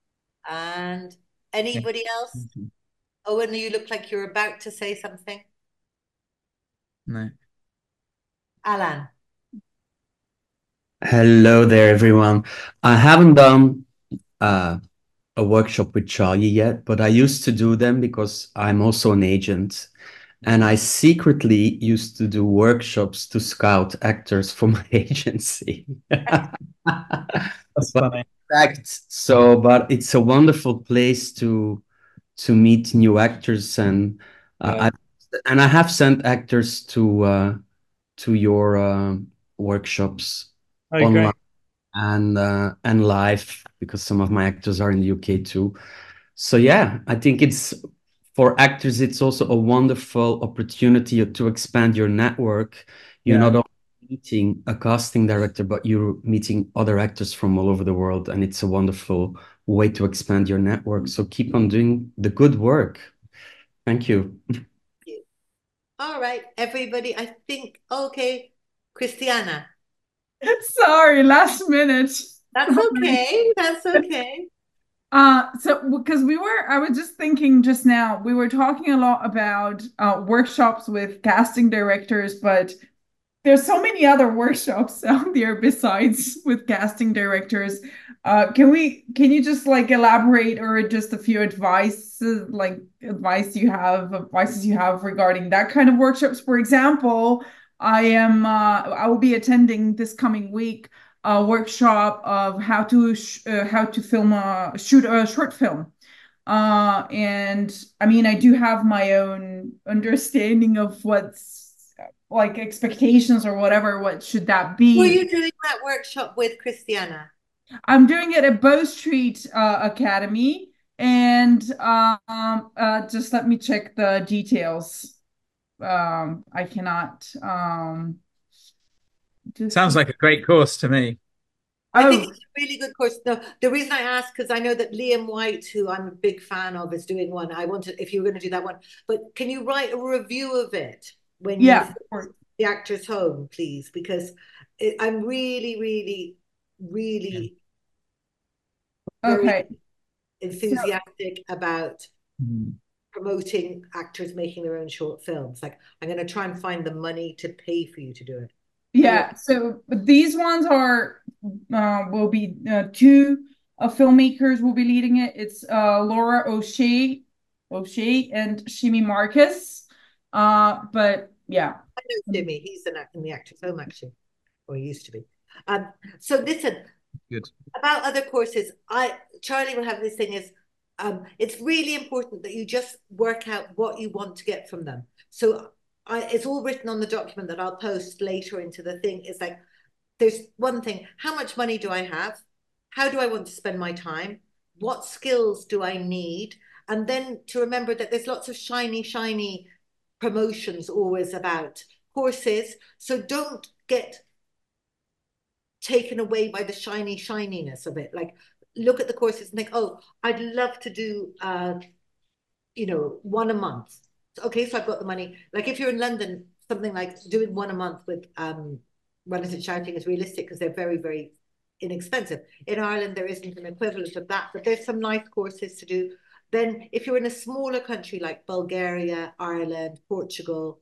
And anybody else? Owen, you look like you're about to say something. No. Alan. Hello there, everyone. I haven't done uh, a workshop with Charlie yet, but I used to do them because I'm also an agent. And I secretly used to do workshops to scout actors for my agency. That's funny. Fact, so, but it's a wonderful place to to meet new actors, and uh, Yeah. I and I have sent actors to uh, to your uh, workshops Oh, online great. and uh, and live, because some of my actors are in the U K too. So yeah, I think it's for actors, it's also a wonderful opportunity to expand your network. You're Yeah. not only meeting a casting director, but you're meeting other actors from all over the world, and it's a wonderful way to expand your network. So keep on doing the good work. Thank you. All right, everybody. I think, okay, Christiana. Sorry, last minute. That's okay. That's okay. Uh, so because we were, I was just thinking just now, we were talking a lot about uh, workshops with casting directors, but there's so many other workshops out there besides with casting directors. Uh, can we, can you just like elaborate or just a few advice, like advice you have, advices you have regarding that kind of workshops? For example, I am, uh, I will be attending this coming week a workshop of how to sh uh, how to film a shoot a short film. Uh, and I mean, I do have my own understanding of what's like expectations or whatever. What should that be? Were you doing that workshop with Christiana? I'm doing it at Bow Street uh, Academy, and um, uh, just let me check the details. Um, I cannot. Um, just Sounds like a great course to me. I think Oh, it's a really good course. No, the reason I ask, because I know that Liam White, who I'm a big fan of, is doing one. I wanted, if you were going to do that one, but can you write a review of it when you yeah. finish The Actor's Home, please? Because it, I'm really, really, really very Okay. So, enthusiastic about Mhm. promoting actors making their own short films. Like, I'm going to try and find the money to pay for you to do it. yeah. So these ones are uh, will be uh, two uh, filmmakers will be leading it. It's uh, Laura O'Shea, O'Shea and Shimi Marcus. Uh, but yeah. I know Jimmy. He's in, in the Actor's Home, actually, or he used to be. Um, so listen, Good. about other courses, I Charlie will have this thing is um, it's really important that you just work out what you want to get from them. So I, it's all written on the document that I'll post later into the thing. It's like, there's one thing, how much money do I have? How do I want to spend my time? What skills do I need? And then to remember that there's lots of shiny, shiny promotions always about courses. So don't get taken away by the shiny shininess of it. Like, look at the courses and think, oh, I'd love to do, uh, you know, one a month. Okay, so I've got the money. Like if you're in London, something like doing one a month with um, Run It and Shouting is realistic because they're very, very inexpensive. In Ireland, there isn't an equivalent of that, but there's some nice courses to do. Then if you're in a smaller country like Bulgaria, Ireland, Portugal,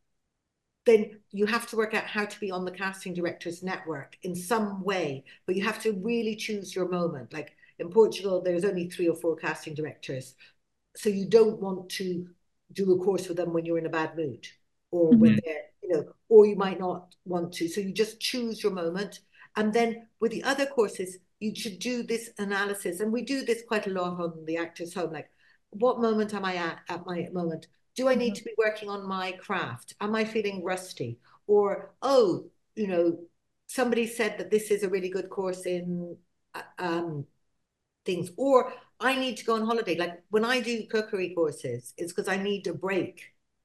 then you have to work out how to be on the casting directors network in some way, but you have to really choose your moment. Like in Portugal, there's only three or four casting directors. So you don't want to do a course with them when you're in a bad mood or mm-hmm. when they're, you know, or you might not want to. So you just choose your moment. And then with the other courses, you should do this analysis. And we do this quite a lot on the Actor's Home. Like, what moment am I at at my moment? Do I need to be working on my craft? Am I feeling rusty? Or, oh, you know, somebody said that this is a really good course in um, things. Or I need to go on holiday. Like when I do cookery courses, it's because I need a break.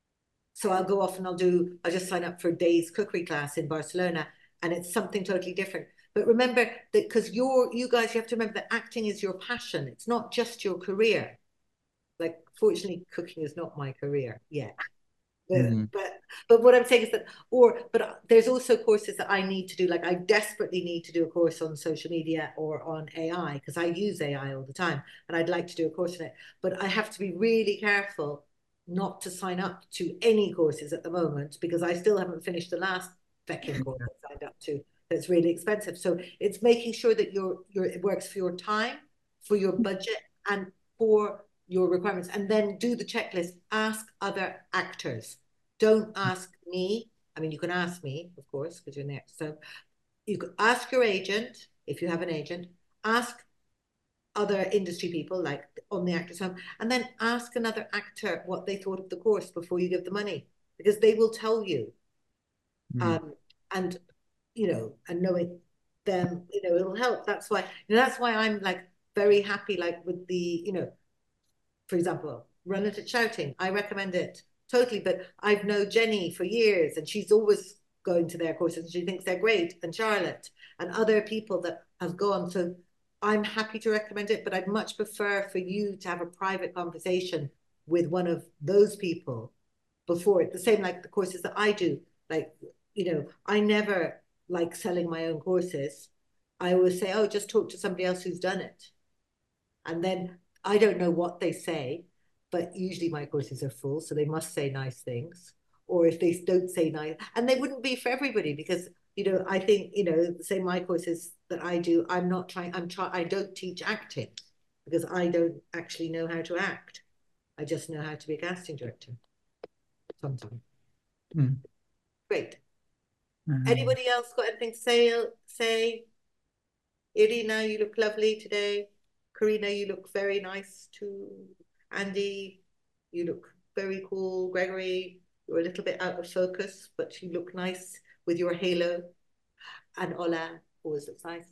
So I'll go off and I'll do, I'll just sign up for a day's cookery class in Barcelona, and it's something totally different. But remember that because you're, you guys, you have to remember that acting is your passion. It's not just your career. Like, fortunately, cooking is not my career yet. But, mm-hmm. but but what I'm saying is that, or but there's also courses that I need to do. Like I desperately need to do a course on social media or on A I because I use A I all the time, and I'd like to do a course on it. But I have to be really careful not to sign up to any courses at the moment because I still haven't finished the last fecking course I signed up to. That's really expensive. So it's making sure that your your it works for your time, for your budget, and for your requirements, and then do the checklist. Ask other actors. Don't ask me. I mean, you can ask me, of course, because you're next. So you could ask your agent, if you have an agent, ask other industry people like on the Actor's Home, and then ask another actor what they thought of the course before you give the money, because they will tell you. Mm. Um, and, you know, and knowing them, you know, it'll help. That's why, you know, that's why I'm like very happy, like with the, you know, for example, Run It and Shouting. I recommend it totally, but I've known Jenny for years and she's always going to their courses and she thinks they're great, and Charlotte and other people that have gone. So I'm happy to recommend it, but I'd much prefer for you to have a private conversation with one of those people before it. The same like the courses that I do. Like, you know, I never like selling my own courses. I always say, oh, just talk to somebody else who's done it. And then I don't know what they say, but usually my courses are full, so they must say nice things. Or if they don't say nice, and they wouldn't be for everybody because, you know, I think, you know, say my courses that I do, I'm not trying, I'm trying, I don't teach acting because I don't actually know how to act. I just know how to be a casting director sometimes. Mm. Great. Mm-hmm. Anybody else got anything to say? Say, Irina, you look lovely today. Karina, you look very nice too. Andy, you look very cool. Gregory, you're a little bit out of focus, but you look nice with your halo. And Ola always looks nice.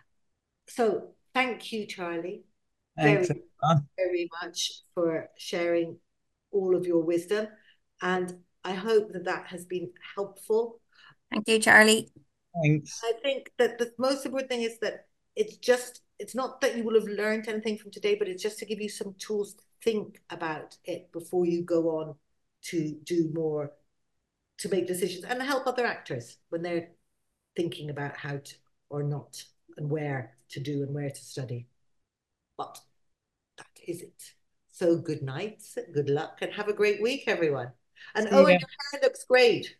So thank you, Charlie, Thanks, very, very much for sharing all of your wisdom. And I hope that that has been helpful. Thank you, Charlie. Thanks. I think that the most important thing is that it's just, it's not that you will have learned anything from today, but it's just to give you some tools to think about it before you go on to do more, to make decisions and help other actors when they're thinking about how to or not and where to do and where to study. But that is it. So good night, good luck, and have a great week, everyone. And See Owen, ya. your hair looks great.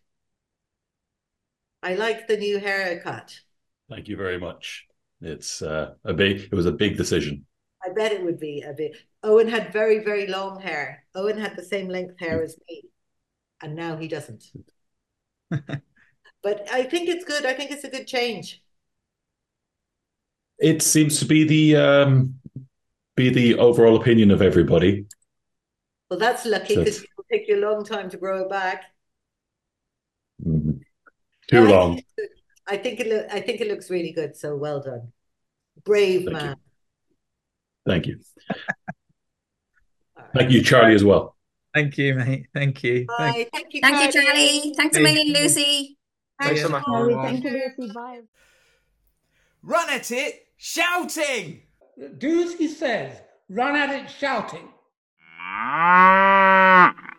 I like the new haircut. Thank you very much. It's uh, a big. It was a big decision. I bet it would be a bit. Owen had very, very long hair. Owen had the same length hair as me, and now he doesn't. But I think it's good. I think it's a good change. It seems to be the um, be the overall opinion of everybody. Well, that's lucky So because it's- it will take you a long time to grow it back. Mhm. Too No, I long. think it's good. I think it. Lo- I think it looks really good. So well done, brave Thank man. you. Thank you. Thank you, Charlie, as well. Thank you, mate. Thank you. Thank- Bye. Thank you, Thank you, Carly. Charlie. Thanks a Hey. million, Lucy. Thanks so so much. much. Charlie, thank you, Lucy. Bye. Run at it, shouting! Dusky says, run at it shouting.